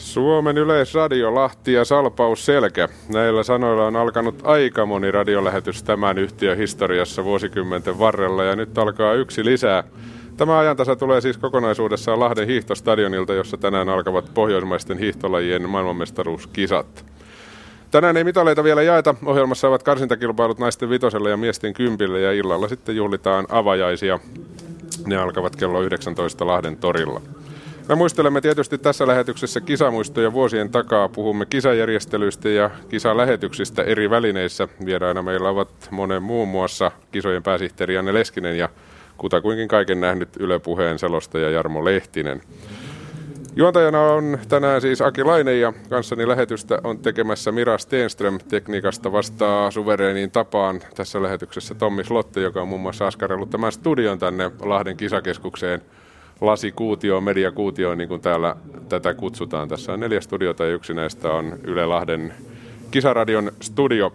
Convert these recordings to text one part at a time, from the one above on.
Suomen Yleisradio, Lahti ja Salpaus Selkä. Näillä sanoilla on alkanut aika moni radiolähetys tämän yhtiön historiassa vuosikymmenten varrella ja nyt alkaa yksi lisää. Tämä ajantasa tulee siis kokonaisuudessaan Lahden hiihtostadionilta, jossa tänään alkavat pohjoismaisten hiihtolajien maailmanmestaruuskisat. Tänään ei mitaleita vielä jaeta. Ohjelmassa ovat karsintakilpailut naisten vitosella ja miesten kympillä ja illalla sitten juhlitaan avajaisia. Ne alkavat kello 19 Lahden torilla. Me muistelemme tietysti tässä lähetyksessä kisamuistoja vuosien takaa. Puhumme kisajärjestelyistä ja kisalähetyksistä eri välineissä. Vieraina meillä ovat monen muun muassa kisojen pääsihteeri Janne Leskinen ja kutakuinkin kaiken nähnyt Yle Puheen selostaja Jarmo Lehtinen. Juontajana on tänään siis Aki Laine ja kanssani lähetystä on tekemässä Mira Stenström. Tekniikasta vastaa suvereeniin tapaan tässä lähetyksessä Tommi Slotte, joka on muun muassa askarellut tämän studion tänne Lahden kisakeskukseen. Lasikuutioon, mediakuutioon, niin kuin täällä tätä kutsutaan. Tässä on 4 studiota ja yksi näistä on Yle Lahden Kisaradion studio.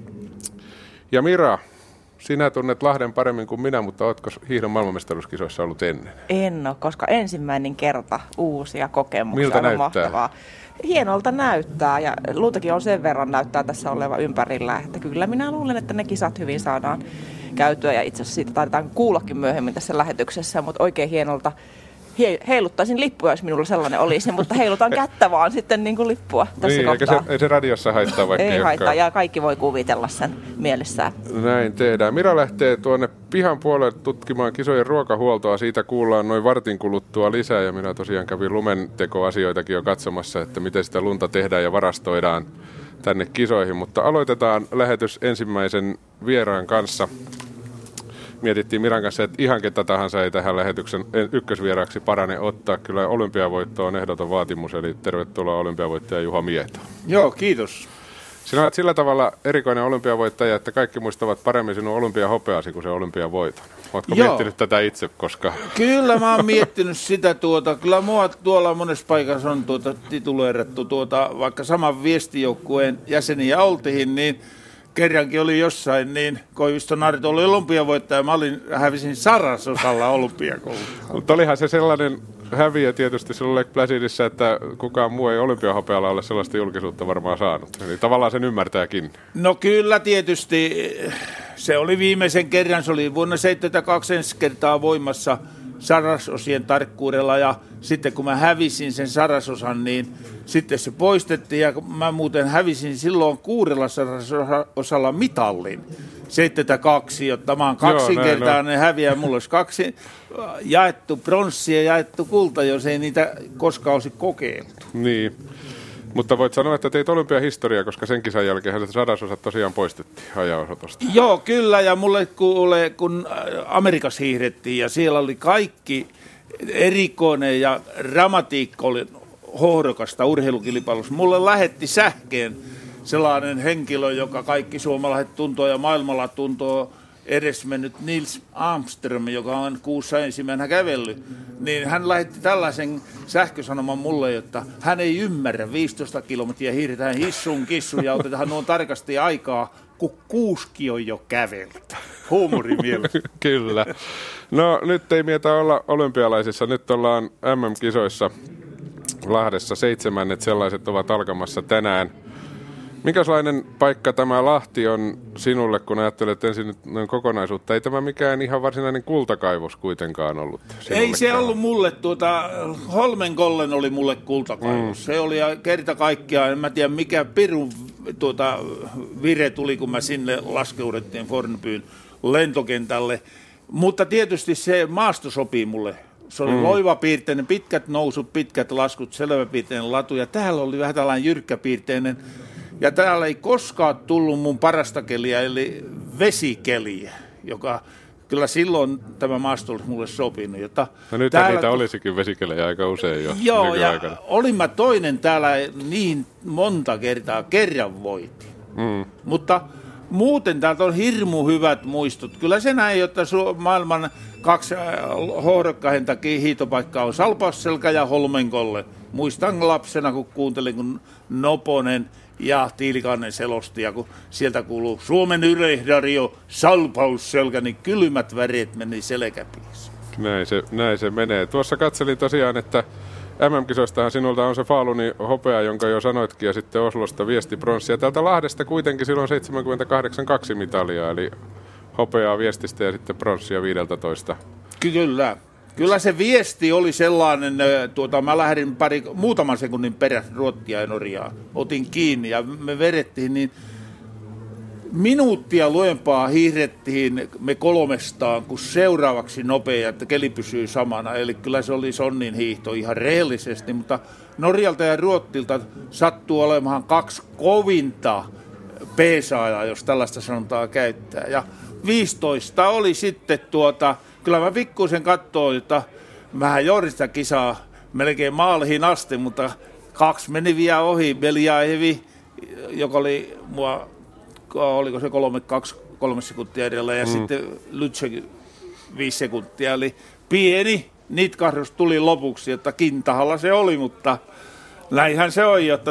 Ja Mira, sinä tunnet Lahden paremmin kuin minä, mutta oletko hiihdon maailmanmestaruuskisoissa ollut ennen? En ole, koska ensimmäinen kerta uusia kokemuksia. Miltä on näyttää? Mahtavaa. Hienolta näyttää ja luutakin on sen verran näyttää tässä oleva ympärillä, että kyllä minä luulen, että ne kisat hyvin saadaan käytyä ja itse asiassa siitä taidetaan kuullakin myöhemmin tässä lähetyksessä, mutta oikein hienolta heiluttaisin lippua, jos minulla sellainen olisi, mutta heilutan kättä vaan sitten niin kuin lippua tässä niin, kohtaa. Ei se radiossa haittaa vaikka ei haittaa ja kaikki voi kuvitella sen mielessään. Näin tehdään. Mira lähtee tuonne pihan puolelle tutkimaan kisojen ruokahuoltoa. Siitä kuullaan noin vartin kuluttua lisää ja minä tosiaan kävin lumentekoasioitakin jo katsomassa, että miten sitä lunta tehdään ja varastoidaan tänne kisoihin. Mutta aloitetaan lähetys ensimmäisen vieraan kanssa. Mietittiin Miran kanssa, että ihan ketä tahansa ei tähän lähetyksen ykkösvieraaksi parane ottaa. Kyllä olympiavoitto on ehdoton vaatimus, eli tervetuloa olympiavoittaja Juha Mieto. Joo, kiitos. Sinä olet sillä tavalla erikoinen olympiavoittaja, että kaikki muistavat paremmin sinun olympiahopeasi kuin se olympiavoiton. Oletko miettinyt tätä itse koskaan? Kyllä mä oon miettinyt sitä kyllä mua tuolla monessa paikassa on tituleerattu vaikka saman viestijoukkueen jäseniä oltiin, niin kerrankin oli jossain, niin Koiviston Arto oli olympiavoittaja, mä hävisin Sarasosalla olympiakoulua. Mutta olihan se sellainen häviä tietysti sinulle Placidissa, että kukaan muu ei olympiahopealla ole sellaista julkisuutta varmaan saanut. Eli tavallaan sen ymmärtääkin. No kyllä tietysti. Se oli viimeisen kerran, se oli vuonna 1972 ensi kertaa voimassa sarasosien tarkkuudella ja sitten kun mä hävisin sen sarasosan, niin sitten se poistettiin ja mä muuten hävisin silloin 6 sarasosalla mitallin. 72, jotta mä oon kaksinkertainen häviä. Mulla olisi 2 jaettu pronssia ja jaettu kulta, jos ei niitä koskaan olisi kokeiltu. Niin. Mutta voit sanoa, että teit olympiahistoriaa, koska sen kisan jälkeen sadasosat tosiaan poistettiin hajaosoitosta. Joo, kyllä. Ja mulle kun Amerikassa hiihdettiin ja siellä oli kaikki erikoinen ja dramatiikka oli hohdokasta urheilukilpailussa. Mulle lähetti sähkeen sellainen henkilö, joka kaikki suomalaiset tuntoo ja maailmalla tuntoo, edesmennyt Nils Armström, joka on kuussa ensimmäisenä kävellyt, niin hän lähetti tällaisen sähkösanoman mulle, että hän ei ymmärrä 15 kilometriä hiihdetään hissun kissun ja otetaan nuon tarkasti aikaa, kun 6 on jo käveltä. Huumorimielessä. Kyllä. No nyt ei mieta olla olympialaisissa, nyt ollaan MM-kisoissa Lahdessa 7. Sellaiset ovat alkamassa tänään. Minkälainen paikka tämä Lahti on sinulle, kun ajattelet ensin noin kokonaisuutta? Ei tämä mikään ihan varsinainen kultakaivos kuitenkaan ollut sinulle. Ei se ollut mulle, Holmenkollen oli mulle kultakaivos. Se oli kerta kaikkiaan, en mä tiedä mikä pirun vire tuli, kun mä sinne laskeudettiin Fornbyyn lentokentälle. Mutta tietysti se maasto sopii mulle. Se oli loivapiirteinen, pitkät nousut, pitkät laskut, selväpiirteinen latu ja täällä oli vähän tällainen jyrkkäpiirteinen. Ja täällä ei koskaan tullut mun parasta keliä, eli vesikeliä, joka kyllä silloin tämä maasto olisi mulle sopinut. No nyt niitä olisikin vesikelejä aika usein jo. Joo, ja olin mä toinen täällä niin monta kerran voitin. Mutta muuten täältä on hirmu hyvät muistot. Kyllä se näin, että maailman 2 hohdokkainta hiitopaikkaa on Salpausselkä ja Holmenkolle. Muistan lapsena, kun kuuntelin, kun Noponen ja Tiilikainen selosti, ja kun sieltä kuuluu Suomen Yleisradio Salpausselkä, niin kylmät väreet meni selkäpiissä. Näin se menee. Tuossa katselin tosiaan, että MM-kisoistahan sinulta on se Falunin hopea, jonka jo sanoitkin, ja sitten Oslosta viesti pronssia. Täältä Lahdesta kuitenkin silloin 78 2 mitalia, eli hopeaa viestistä ja sitten pronssia 15. Kyllä se viesti oli sellainen, mä lähdin muutaman sekunnin perässä Ruottia ja Norjaa. Otin kiinni ja me vedettiin niin minuuttia luempaa hiihdettiin me 300, kun seuraavaksi nopea, että keli pysyy samana. Eli kyllä se oli sonnin hiihto ihan rehellisesti, mutta Norjalta ja Ruottilta sattuu olemaan 2 kovinta peesaajaa, jos tällaista sanontaa käyttää. Ja 15 oli sitten kyllä mä pikkuisen katsoin, että vähän johdin sitä kisaa melkein maaliin asti, mutta 2 meni vielä ohi. Beljaevi, joka oli mua, oliko se 3 sekuntia edellä, ja sitten Lütschek 5 sekuntia. Eli pieni nitkahdus tuli lopuksi, että kintahalla se oli, mutta näinhän se on, jotta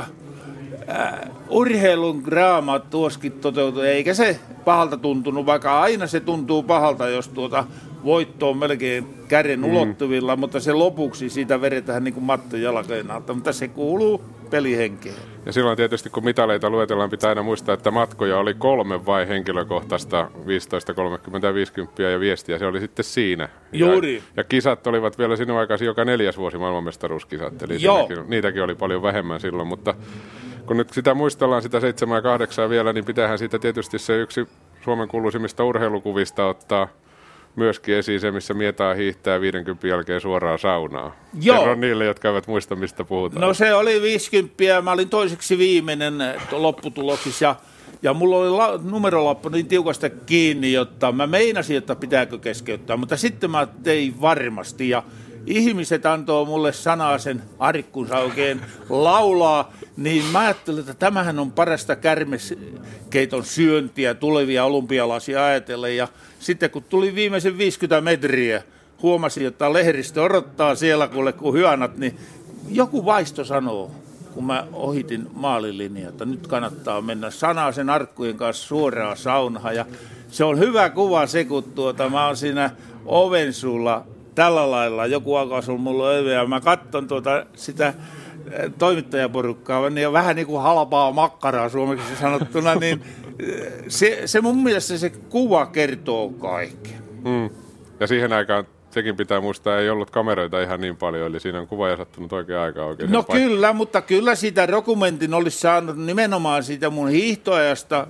urheilun draama tuoskin toteutui, eikä se pahalta tuntunut, vaikka aina se tuntuu pahalta, jos voitto on melkein käden ulottuvilla, mutta se lopuksi siitä vedetään niin kuin matto jalkojen alta, mutta se kuuluu pelihenkeen. Ja silloin tietysti kun mitaleita luetellaan, pitää aina muistaa, että matkoja oli 3 vai henkilökohtaista 15, 30 ja 50 ja viestiä, se oli sitten siinä. Juuri. Ja kisat olivat vielä sinun aikaisin joka 4. vuosi maailmanmestaruuskisat, eli niitäkin oli paljon vähemmän silloin, mutta kun nyt sitä muistellaan sitä 7 ja 8 vielä, niin pitäähän siitä tietysti se yksi Suomen kuuluisimmista urheilukuvista ottaa myöskin esiin se, missä Mietaa hiihtää 50 jälkeen suoraan saunaan. Kerro niille, jotka eivät muista, mistä puhutaan. No se oli 50, mä olin toiseksi viimeinen lopputuloksissa ja mulla oli numerolappu niin tiukasta kiinni, jotta mä meinasin, että pitääkö keskeyttää, mutta sitten mä tein varmasti ja ihmiset antoi mulle sanaa sen arkkunsa oikein laulaa, niin mä ajattelin, että tämähän on parasta kärmeskeiton syöntiä tulevia olympialaisia ajatellen. Ja sitten kun tuli viimeisen 50 metriä, huomasin, että lehdistö odottaa siellä kun hyönät, niin joku vaisto sanoo, kun mä ohitin maalilinjaa, että nyt kannattaa mennä sanaa sen arkkujen kanssa suoraan saunaan. Ja se on hyvä kuva se, kun mä oon siinä oven suulla tällä lailla, joku alkaa olla mulla öveä, ja mä katson sitä toimittajaporukkaa, niin vähän niin kuin halpaa makkaraa suomeksi sanottuna, niin se mun mielestä se kuva kertoo kaiken. Ja siihen aikaan sekin pitää muistaa, ei ollut kameroita ihan niin paljon, eli siinä on kuva ja sattunut oikein aikaa oikein. No kyllä, mutta kyllä sitä dokumentin olisi saanut nimenomaan siitä mun hiihtoajasta,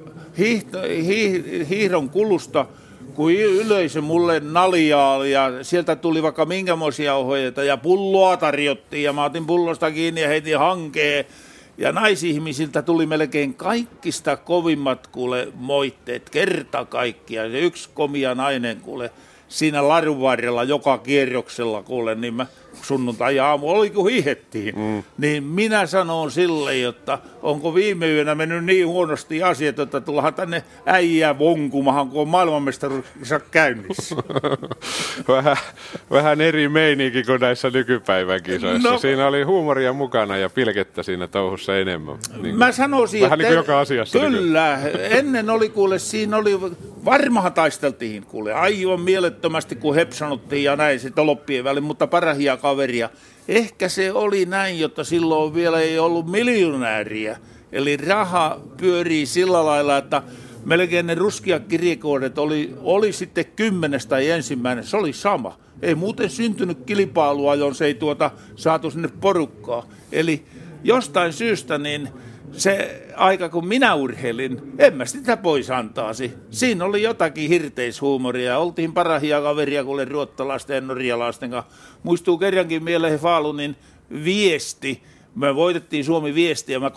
hiihdon kulusta, kun yleisö mulle naljaa ja sieltä tuli vaikka minkämoisia ohjeita ja pulloa tarjottiin ja mä otin pullosta kiinni ja heitin hankeen. Ja naisihmisiltä tuli melkein kaikista kovimmat kuule moitteet, kerta kaikkiaan. Se yksi komia nainen kuule siinä ladun varrella joka kierroksella kuule, niin mä sunnuntai-aamu oli kun hiihettiin. Niin minä sanon sille, jotta onko viime yönä mennyt niin huonosti asiat, että tullahan tänne äijää vonkumahan, kun on maailmanmestaruudessa käynnissä. Vähän eri meininki kuin näissä nykypäivän kisoissa. No, siinä oli huumoria mukana ja pilkettä siinä touhussa enemmän. Niin, mä sanoisin, vähän että niin kuin joka asiassa. Kyllä, ennen oli kuule, siinä oli, varmahan taisteltiin kuule, aivan mielettömästi kun hepsanuttiin ja näin sitten loppien välin, mutta parahia kaveria. Ehkä se oli näin, jotta silloin vielä ei ollut miljonääriä. Eli raha pyörii sillä lailla, että melkein ne ruskia kirjekoodet oli sitten 10 tai ensimmäinen. Se oli sama. Ei muuten syntynyt kilpailua, jos ei saatu sinne porukkaa. Eli jostain syystä niin se aika, kun minä urheilin, en mä sitä pois antaasi. Siinä oli jotakin hirteishuumoria. Oltiin parahia kaveria kuin ruottalaisten ja norjalaisten kanssa. Muistuu kerrankin mieleen Falunin viesti. Me voitettiin Suomi viesti ja mä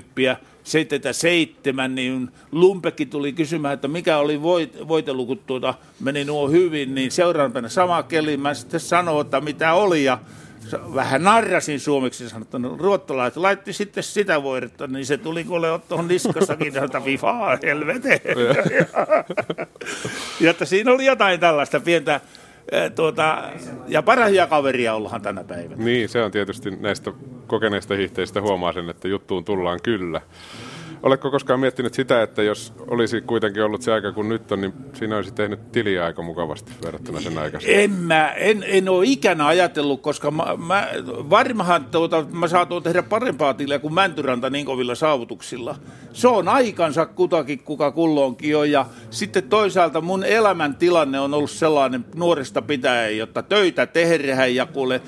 77, niin Lumpekki tuli kysymään, että mikä oli voitelu, kun meni nuo hyvin. Niin seuraavana sama keli, mä sitten sanoin, että mitä oli ja vähän narrasin suomeksi ja sanoin, että no, ruottalaiset laitti sitten sitä voidetta, niin se tuli kuule tuohon niskastakin, että vifaa helveteen. Ja että siinä oli jotain tällaista pientä, ja parahia kaveria ollaan tänä päivänä. Niin, se on tietysti näistä kokeneista hiihteistä huomaa sen, että juttuun tullaan kyllä. Oletko koskaan miettinyt sitä, että jos olisi kuitenkin ollut se aika kuin nyt on, niin siinä olisi tehnyt tiliä aika mukavasti verrattuna sen aikaisemmin? En ole ikänä ajatellut, koska varmahan mä saatoin tehdä parempaa tiliä kuin Mäntyranta niin kovilla saavutuksilla. Se on aikansa kutakin, kuka kulloinkin on. Ja sitten toisaalta mun elämäntilanne on ollut sellainen nuoresta pitäen, jotta töitä tehdään ja kuule...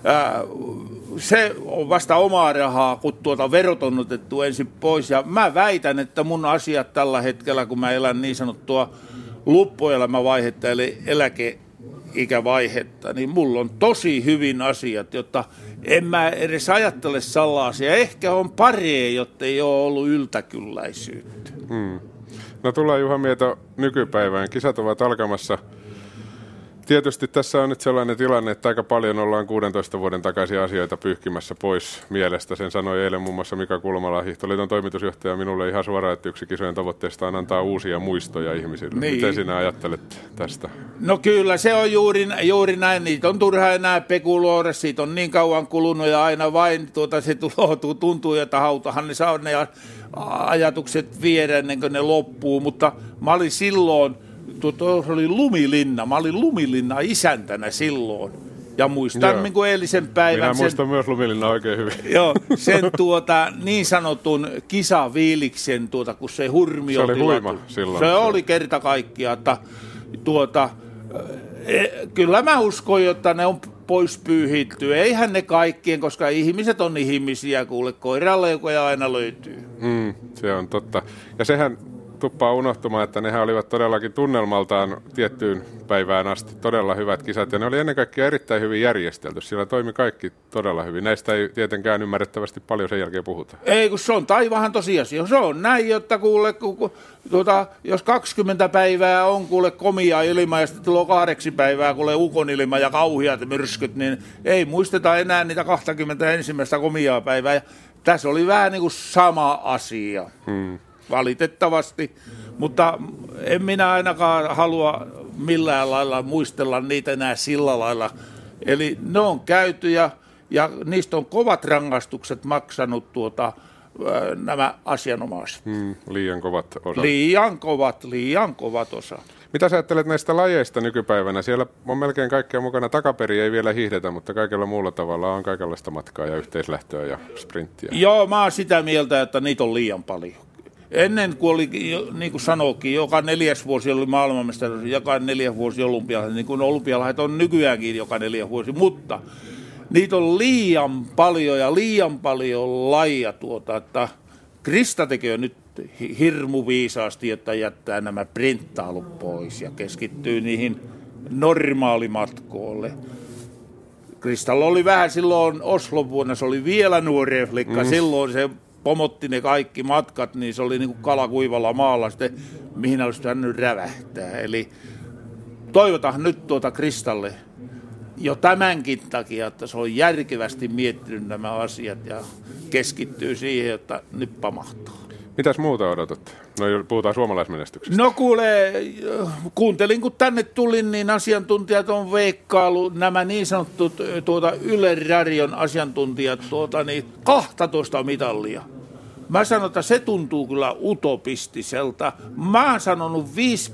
se on vasta omaa rahaa, kun verot on otettu ensin pois. Ja mä väitän, että mun asiat tällä hetkellä, kun mä elän niin sanottua loppuelämävaihetta, eli eläkeikävaihetta, niin mulla on tosi hyvin asiat, jotta en mä edes ajattele sellaisia. Ehkä on pari, jotta ei ole ollut yltäkylläisyyttä. No tullaan Juha Mieto nykypäivään. Kisat ovat alkamassa. Tietysti tässä on nyt sellainen tilanne, että aika paljon ollaan 16 vuoden takaisia asioita pyyhkimässä pois mielestä. Sen sanoi eilen muun muassa Mika Kulmala, Hiihtoliiton toimitusjohtaja, minulle ihan suoraan, että yksi kisojen tavoitteesta on antaa uusia muistoja ihmisille. Niin. Miten sinä ajattelet tästä? No kyllä, se on juuri näin. Niitä on turha enää pekuloida. Siitä on niin kauan kulunut ja aina vain se tuntuu, että hautahan ne saa ne ajatukset viedä ennen kuin ne loppuu. Mutta mä olin silloin... Se oli Lumilinna. Mä olin Lumilinna isäntänä silloin. Ja muistan niin kuin eilisen päivän. Minä muistan myös Lumilinna oikein hyvin. Joo, sen niin sanotun kisaviiliksen, kun se hurmi se oli huima silloin. Se oli kerta kaikkiaan. Kyllä mä uskon, että ne on pois pyyhitty. Eihän ne kaikkien, koska ihmiset on ihmisiä, kuule koiraleukoja aina löytyy. Se on totta. Ja sehän tuppaa unohtumaan, että nehän olivat todellakin tunnelmaltaan tiettyyn päivään asti todella hyvät kisat, ja ne oli ennen kaikkea erittäin hyvin järjestelty. Siellä toimi kaikki todella hyvin. Näistä ei tietenkään ymmärrettävästi paljon sen jälkeen puhuta. Ei, kun se on taivahan tosiasia. Se on näin, jotta kuule, jos 20 päivää on kuule komia ilma ja sitten tulee 8 päivää kuule ukonilma ja kauheat myrskyt, niin ei muisteta enää niitä 21. komiaa päivää. Ja tässä oli vähän niin kuin sama asia. Valitettavasti, mutta en minä ainakaan halua millään lailla muistella niitä enää sillä lailla. Eli ne on käyty ja niistä on kovat rangaistukset maksanut nämä asianomaiset. Liian kovat osat. Liian kovat osat. Mitä sä ajattelet näistä lajeista nykypäivänä? Siellä on melkein kaikkea mukana. Takaperi ei vielä hiihdetä, mutta kaikella muulla tavalla on kaikenlaista matkaa ja yhteislähtöä ja sprinttiä. Joo, mä oon sitä mieltä, että niitä on liian paljon. Ennen kuin oli, niin kuin sanoikin, joka 4. vuosi oli maailmanmestaruus, joka 4. vuosi olympialaiset, niin kuin olympialaiset on nykyäänkin joka 4 vuosi, mutta niitä on liian paljon ja liian paljon lajia että Krista tekee nyt hirmu viisaasti, että jättää nämä printtailut pois ja keskittyy niihin normaalimatkoille. Kristalla oli vähän silloin Oslon vuonna, se oli vielä nuori flikka, silloin se pomotti ne kaikki matkat, niin se oli niin kuin kala kuivalla maalla sitten, mihin olisi pitänyt rävähtää. Eli toivotaan nyt Kristalle jo tämänkin takia, että se on järkevästi miettinyt nämä asiat ja keskittyy siihen, että nyt pamahtaa. Mitäs muuta odotatte? No puhutaan suomalaismenestyksestä. No kuule, kuuntelin kun tänne tulin, niin asiantuntijat on veikkailu, nämä niin sanotut Yle Radion asiantuntijat, niin 12 mitallia. Mä sanon, että se tuntuu kyllä utopistiselta. Mä oon sanonut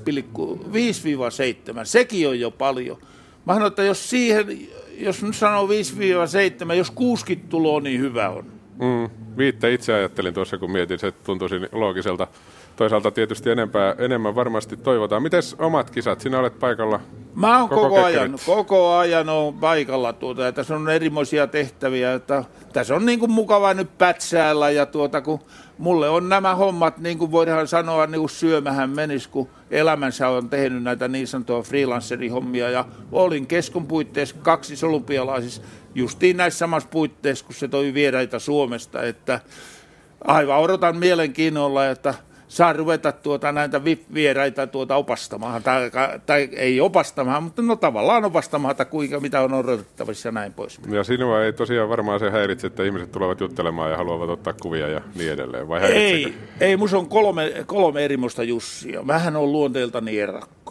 5-7, sekin on jo paljon. Mä sanon, että jos nyt sanoo 5-7, jos 60 tuloa, niin hyvä on. 5 itse ajattelin tuossa, kun mietin, se tuntuisi loogiselta. Toisaalta tietysti enemmän varmasti toivotaan. Mites omat kisat? Sinä olet paikalla. Mä oon koko ajan on paikalla ja tässä on erimoisia tehtäviä. Että tässä on niin kuin mukava nyt pätsäällä ja kun mulle on nämä hommat, niin kuin voidaan sanoa, niin kuin syömähän menisi, kun elämänsä on tehnyt näitä niin sanottua freelancerihommia ja olin keskon puitteissa 2 olympialaisissa justiin näissä samassa puitteissa, kun se toi vieraita Suomesta, että aivan odotan mielenkiinnolla, että saa ruveta näitä vieraita opastamaan, tai ei opastamaan, mutta no tavallaan opastamaan, että mitä on odotettavissa ja näin pois. Ja sinua ei tosiaan varmaan se häiritse, että ihmiset tulevat juttelemaan ja haluavat ottaa kuvia ja niin edelleen, vai ei, musta on 3 erimoista Jussia. Mähän on luonteeltani erakko.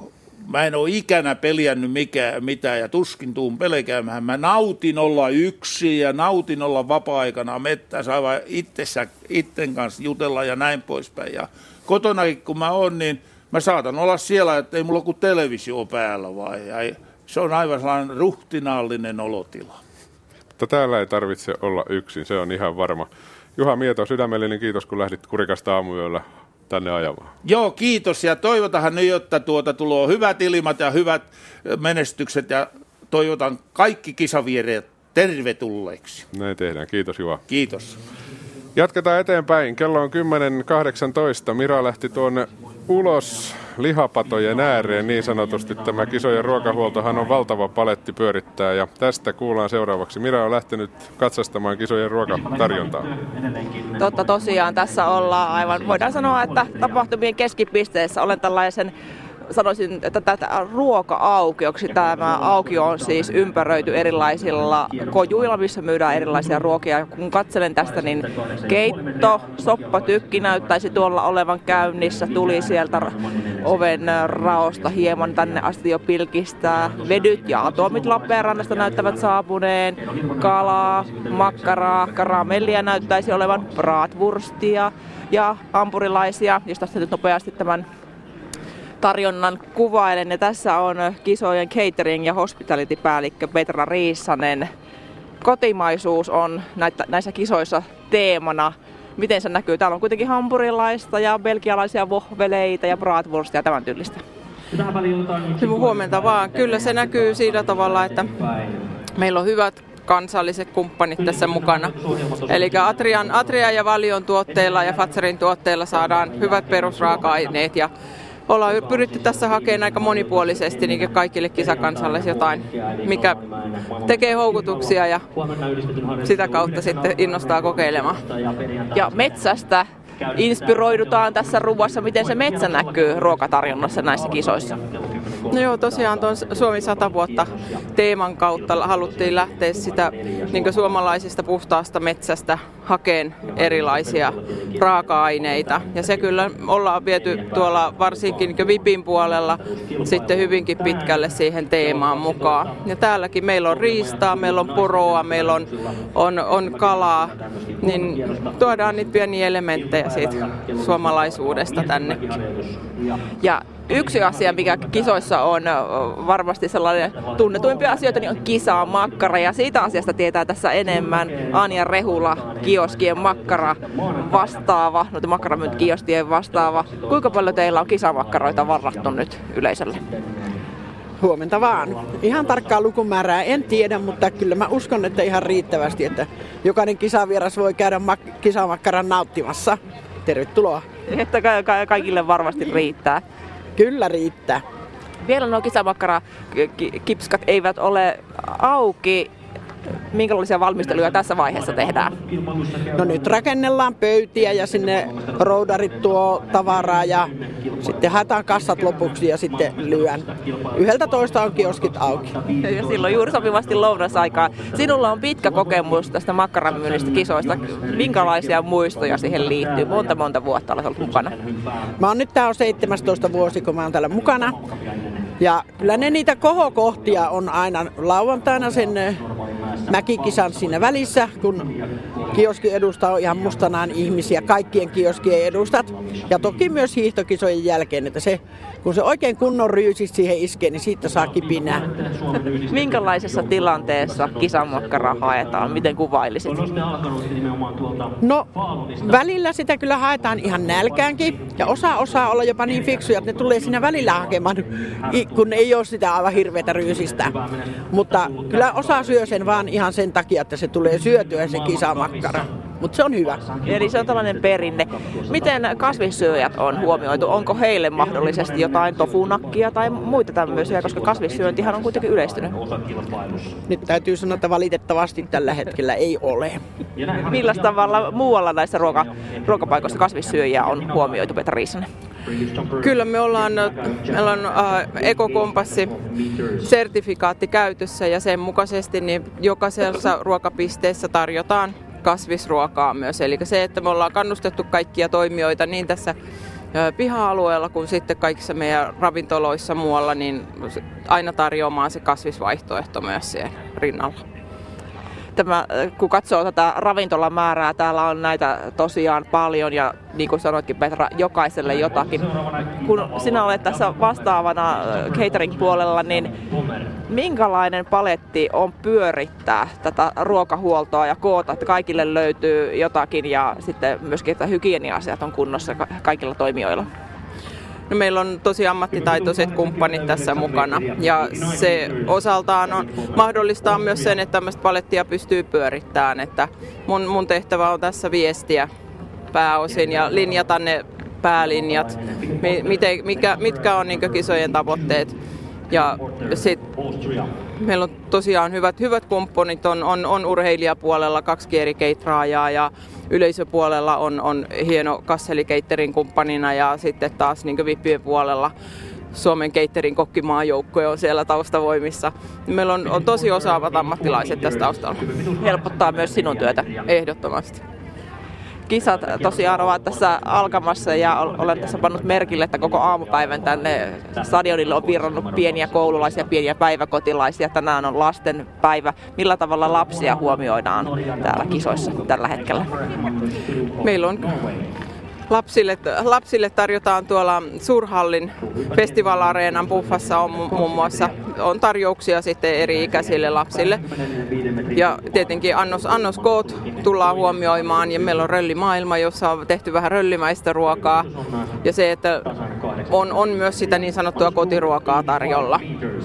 mä en ole ikänä peliännyt mitään ja tuskin tuun pelkäämään. Mä nautin olla yksin ja nautin olla vapaa-aikana mettässä aivan itten kanssa jutella ja näin poispäin. Ja kotonakin kun mä oon, niin mä saatan olla siellä, että ei mulla ole kuin televisio päällä vai. Ja se on aivan sellainen ruhtinaallinen olotila. Mutta täällä ei tarvitse olla yksin, se on ihan varma. Juha Mieto, sydämellinen kiitos, kun lähdit Kurikasta aamuyöllä tänne ajamaan. Joo, kiitos ja toivotahan nyt, jotta tulee hyvät ilmat ja hyvät menestykset ja toivotan kaikki kisaviereet tervetulleeksi. Näin tehdään. Kiitos Juha. Kiitos. Jatketaan eteenpäin. Kello on 10.18. Mira lähti tuonne ulos lihapatojen ääreen niin sanotusti. Tämä kisojen ruokahuoltohan on valtava paletti pyörittää ja tästä kuullaan seuraavaksi. Mira on lähtenyt katsastamaan kisojen ruokatarjontaa. Totta tosiaan, tässä ollaan aivan, voidaan sanoa, että tapahtumien keskipisteessä olen tällaisen, sanoisin, että tätä ruoka-aukioksi. Tämä aukio on siis ympäröity erilaisilla kojuilla, missä myydään erilaisia ruokia. Kun katselen tästä, niin keitto, soppatykki näyttäisi tuolla olevan käynnissä. Tuli sieltä oven raosta hieman tänne asti jo pilkistää. Vedyt ja atomit Lappeenrannasta näyttävät saapuneen. Kalaa, makkaraa, karamellia näyttäisi olevan, bratwurstia ja hampurilaisia. Jos tästä nyt nopeasti tämän tarjonnan kuvailen. Ja tässä on kisojen catering- ja hospitality-päällikkö Petra Riissanen. Kotimaisuus on näissä kisoissa teemana. Miten se näkyy? Täällä on kuitenkin hampurilaista ja belgialaisia vohveleita ja bratwurstia ja tämän tyylistä. Huomenta vaan. Kyllä se näkyy sillä tavalla, että meillä on hyvät kansalliset kumppanit tässä mukana. Eli Atrian ja Valion tuotteilla ja Fazerin tuotteilla saadaan hyvät perusraaka-aineet ja ollaan pyritty tässä hakemaan aika monipuolisesti niin kaikille kisakansalle jotain, mikä tekee houkutuksia ja sitä kautta sitten innostaa kokeilemaan. Ja metsästä inspiroidutaan tässä ruuassa. Miten se metsä näkyy ruokatarjonnassa näissä kisoissa? No joo, tosiaan tuon Suomi 100 vuotta teeman kautta haluttiin lähteä sitä niin suomalaisesta puhtaasta metsästä hakeen erilaisia raaka-aineita. Ja se kyllä ollaan viety tuolla varsinkin niin VIPin puolella sitten hyvinkin pitkälle siihen teemaan mukaan. Ja täälläkin meillä on riistaa, meillä on poroa, meillä on kalaa, niin tuodaan niitä pieniä elementtejä siitä suomalaisuudesta tännekin. Ja yksi asia, mikä kisoissa on varmasti sellainen tunnetuimpia asioita, niin on kisamakkara. Ja siitä asiasta tietää tässä enemmän Anja Rehula, kioskien makkara vastaava, makkaramyyntikioskien vastaava. Kuinka paljon teillä on kisamakkaroita varattu nyt yleisölle? Huomenta vaan. Ihan tarkkaa lukumäärää en tiedä, mutta kyllä mä uskon, että ihan riittävästi, että jokainen kisavieras voi käydä kisamakkaran nauttimassa. Tervetuloa. Että kaikille varmasti riittää. Kyllä riittää. Vielä nuo kisamakkara-kipskat eivät ole auki. Minkälaisia valmisteluja tässä vaiheessa tehdään? No nyt rakennellaan pöytiä ja sinne roudarit tuo tavaraa ja sitten haetaan kassat lopuksi ja sitten lyön. 11 on kioskit auki. Ja silloin juuri sopivasti lounasaikaa. Sinulla on pitkä kokemus tästä makkaramyynnistä kisoista. Minkälaisia muistoja siihen liittyy? Monta vuotta olet ollut mukana. Tää on 17 vuosi, kun mä oon täällä mukana. Ja kyllä niitä kohokohtia on aina lauantaina sen mäkikisan siinä välissä, kun kioski edustaa ihan mustanaan ihmisiä, kaikkien kioskien edustat. Ja toki myös hiihtokisojen jälkeen, että kun se oikein kunnon ryysis siihen iskee, niin siitä saa kipinää. Minkälaisessa tilanteessa kisamakkaraa haetaan? Miten kuvailisit? No, välillä sitä kyllä haetaan ihan nälkäänkin. Ja osaa olla jopa niin fiksuja, että ne tulee siinä välillä hakemaan, kun ei ole sitä aivan hirveätä ryysistä. Mutta kyllä osa syö sen vaan ihan sen takia, että se tulee syötyä se kisamakkara. Mutta se on hyvä. Eli se on tällainen perinne. Miten kasvissyöjät on huomioitu? Onko heille mahdollisesti jotain tofunakkia tai muita tämmöisiä, koska kasvissyöntihan on kuitenkin yleistynyt? Nyt täytyy sanoa, että valitettavasti tällä hetkellä ei ole. Millä tavalla muualla näissä ruokapaikoissa kasvissyöjiä on huomioitu, Petra Riissanen? Kyllä meillä on ekokompassi-sertifikaatti käytössä ja sen mukaisesti niin jokaisessa ruokapisteessä tarjotaan kasvisruokaa myös. Eli se, että me ollaan kannustettu kaikkia toimijoita niin tässä piha-alueella kuin sitten kaikissa meidän ravintoloissa muualla, niin aina tarjoamaan se kasvisvaihtoehto myös siihen rinnalla. Kun katsoo tätä ravintolamäärää, täällä on näitä tosiaan paljon ja niin kuin sanoitkin Petra, jokaiselle jotakin. Kun sinä olet tässä vastaavana catering-puolella, niin minkälainen paletti on pyörittää tätä ruokahuoltoa ja koota, että kaikille löytyy jotakin ja sitten myöskin, että hygienia-asiat on kunnossa kaikilla toimijoilla? No, meillä on tosi ammattitaitoiset kumppanit tässä mukana ja se osaltaan mahdollistaa myös sen, että tämmöistä palettia pystyy pyörittämään. Että mun tehtävä on tässä viestiä pääosin ja linjata ne päälinjat, mitkä on niin kisojen tavoitteet. Ja sit meillä on tosiaan hyvät kumppanit, on urheilijapuolella 2 eri keitraajaa ja yleisöpuolella on hieno Kasseli Catering kumppanina ja sitten taas niin vippien puolella Suomen Catering kokkimaajoukkue on siellä taustavoimissa. Meillä on tosi osaavat ammattilaiset tässä taustalla. Helpottaa myös sinun työtä. Ehdottomasti. Kisat tosiaan ovat tässä alkamassa ja olen tässä pannut merkille, että koko aamupäivän tänne stadionille on virrannut pieniä koululaisia, pieniä päiväkotilaisia. Tänään on lasten päivä. Millä tavalla lapsia huomioidaan täällä kisoissa tällä hetkellä? Meillä on lapsille tarjotaan tuolla Suurhallin festival-areenan buffassa on muun muassa on tarjouksia sitten eri-ikäisille lapsille. Ja tietenkin annoskoot tullaan huomioimaan ja meillä on röllimaailma, jossa on tehty vähän röllimäistä ruokaa. Ja se, että on myös sitä niin sanottua kotiruokaa tarjolla.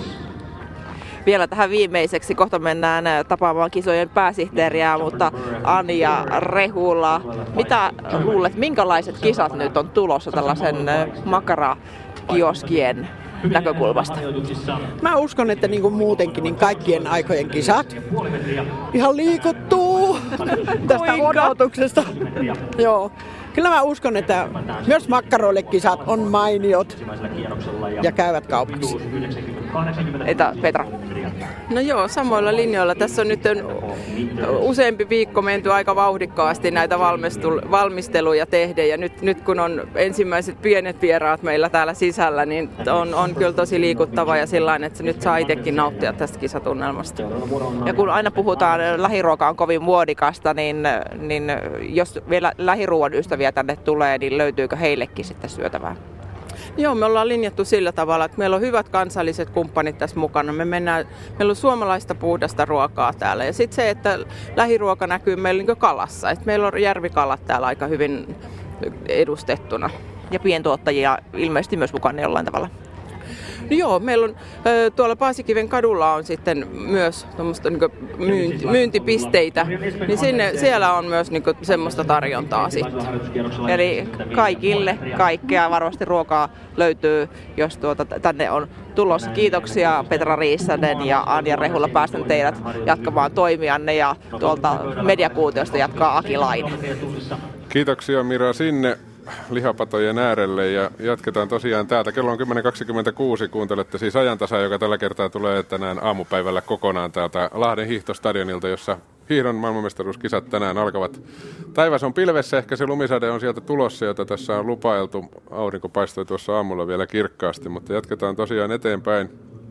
Vielä tähän viimeiseksi, kohta mennään tapaamaan kisojen pääsihteeriä, mutta Anja Rehula, mitä luulet, minkälaiset kisat nyt on tulossa tällaisen makkarakioskien näkökulmasta? Mä uskon, että niin kuin muutenkin, niin kaikkien aikojen kisat ihan liikuttuu tästä odotuksesta. Joo. Kyllä mä uskon, että myös makkaroille kisat on mainiot ja käyvät kaupaksi. Entä Petra? No joo, samoilla linjoilla. Tässä on nyt useampi viikko menty aika vauhdikkaasti näitä valmisteluja tehdä. Ja nyt kun on ensimmäiset pienet vieraat meillä täällä sisällä, niin on kyllä tosi liikuttava ja sillain, että nyt saa itsekin nauttia tästä kisatunnelmasta. Ja kun aina puhutaan, lähiruoka on kovin muodikasta, niin jos vielä lähiruoan ystäviä tänne tulee, niin löytyykö heillekin sitten syötävää? Joo, me ollaan linjattu sillä tavalla, että meillä on hyvät kansalliset kumppanit tässä mukana. Meillä on suomalaista puhdasta ruokaa täällä. Ja sitten se, että lähiruoka näkyy meillä niin kalassa. Että meillä on järvikalat täällä aika hyvin edustettuna. Ja pientuottajia ilmeisesti myös mukana jollain tavalla. No joo, meillä on tuolla Paasikiven kadulla on sitten myös myyntipisteitä, niin siellä on myös semmoista tarjontaa sitten. Eli kaikille kaikkea varmasti ruokaa löytyy, jos tänne on tulossa. Kiitoksia Petra Riissanen ja Anja Rehula, päästän teidät jatkamaan toimianne ja tuolta Mediakuutiosta jatkaa Aki Laine. Kiitoksia Mira sinne lihapatojen äärelle ja jatketaan tosiaan täältä. Kello on 10.26, kuuntelette siis Ajantasaa, joka tällä kertaa tulee tänään aamupäivällä kokonaan täältä Lahden hiihtostadionilta, jossa hiihdon maailmanmestaruuskisat tänään alkavat. Taivas on pilvessä, ehkä se lumisade on sieltä tulossa, jota tässä on lupailtu. Aurinko paistoi tuossa aamulla vielä kirkkaasti, mutta jatketaan tosiaan eteenpäin.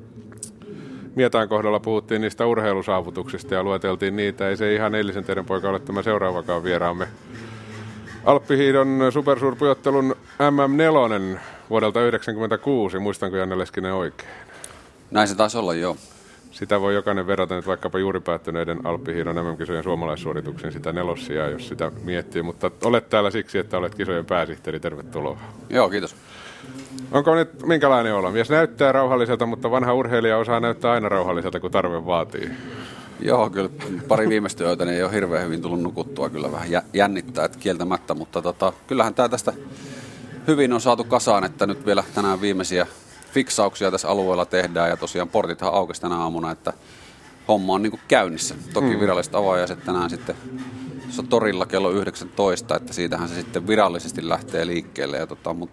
Mietään kohdalla puhuttiin niistä urheilusaavutuksista ja lueteltiin niitä. Ei se ihan eilisen teidän poika ole tämä seuraavakaan vieraamme. Alppihiidon supersuurpujottelun MM4 vuodelta 1996, muistanko Janne Leskinen oikein? Näin se taisi olla, joo. Sitä voi jokainen verrata nyt vaikkapa juuri päättyneiden Alppihiidon MM-kisojen suomalaissuorituksiin sitä nelossiaa, jos sitä miettii. Mutta olet täällä siksi, että olet kisojen pääsihteeri. Tervetuloa. Joo, kiitos. Onko nyt minkälainen olo? Mies näyttää rauhalliselta, mutta vanha urheilija osaa näyttää aina rauhalliselta, kun tarve vaatii. Joo, kyllä pari viimeistä yötä niin ei ole hirveän hyvin tullut nukuttua, kyllä vähän jännittää, että kieltämättä, mutta kyllähän tämä tästä hyvin on saatu kasaan, että nyt vielä tänään viimeisiä fiksauksia tässä alueella tehdään ja tosiaan portithan aukesi tänä aamuna, että homma on niin kuin käynnissä. Toki viralliset avajaiset tänään sitten torilla kello 19, että siitähän se sitten virallisesti lähtee liikkeelle, mutta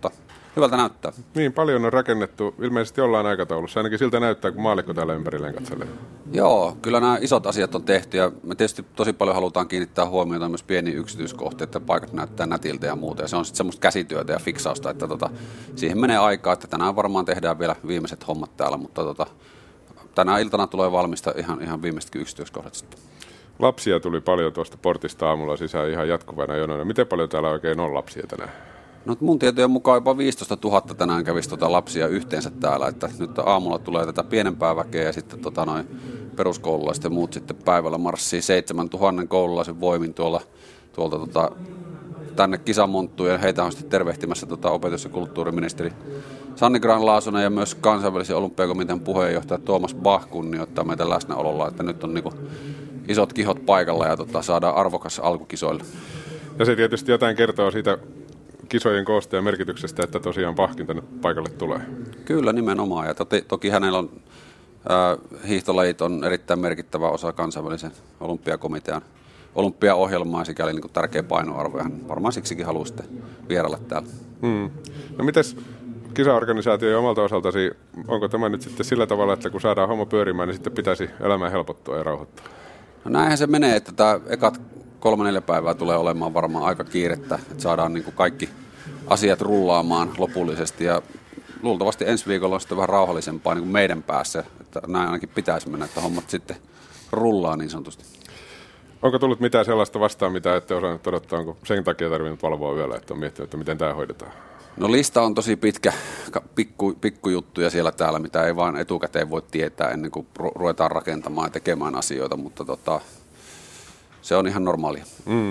hyvältä näyttää. Niin, paljon on rakennettu. Ilmeisesti ollaan aikataulussa. Ainakin siltä näyttää, kun maallikko täällä ympärilleen katselee. Joo, kyllä nämä isot asiat on tehty ja me tietysti tosi paljon halutaan kiinnittää huomiota myös pieniin yksityiskohtiin, että paikat näyttää nätiltä ja muuta. Ja se on sitten semmoista käsityötä ja fiksausta, että siihen menee aikaa, että tänään varmaan tehdään vielä viimeiset hommat täällä, mutta tänä iltana tulee valmista ihan viimeisetkin yksityiskohdat sitten. Lapsia tuli paljon tuosta portista aamulla sisään ihan jatkuvana jonoina. Miten paljon täällä oikein on lapsia tänään? No, mun tietojen mukaan jopa 15 000 tänään kävisi lapsia yhteensä täällä, että nyt aamulla tulee tätä pienempää väkeä ja sitten peruskoululaiset ja muut sitten päivällä marssii 7 000 koululaisen voimin tuolta tänne kisamonttuun ja heitä on sitten tervehtimässä opetus- ja kulttuuriministeri Sanni Grahn-Laasonen ja myös kansainvälisen olympiakomitean puheenjohtaja Thomas Bach kunnioittaa meitä läsnäololla, että nyt on niinku isot kihot paikalla ja saadaan arvokas alku kisoille. Ja se tietysti jotain kertoo siitä kisojen koosta ja merkityksestä, että tosiaan Bachkin tänne paikalle tulee. Kyllä, nimenomaan. Ja toki hänellä on hiihtolajit on erittäin merkittävä osa kansainvälisen olympiakomitean olympiaohjelmaa, sikäli niin kuin tärkeä painoarvo. Ja hän varmaan siksikin haluaa sitten vierailla täällä. No mites kisaorganisaatio ja omalta osaltasi, onko tämä nyt sitten sillä tavalla, että kun saadaan homma pyörimään, niin sitten pitäisi elämää helpottua ja rauhoittaa? No näinhän se menee, että tämä ekat 3-4 päivää tulee olemaan varmaan aika kiirettä, että saadaan niin kuin kaikki asiat rullaamaan lopullisesti ja luultavasti ensi viikolla on sitten vähän rauhallisempaa niin kuin meidän päässä, että näin ainakin pitäisi mennä, että hommat sitten rullaa niin sanotusti. Onko tullut mitään sellaista vastaan, mitä ette osannut odottaa, onko sen takia tarvinnut valvoa yöllä, että on miettinyt, että miten tämä hoidetaan? No lista on tosi pitkä, pikkujuttuja siellä täällä, mitä ei vaan etukäteen voi tietää ennen kuin ruvetaan rakentamaan ja tekemään asioita, mutta se on ihan normaalia.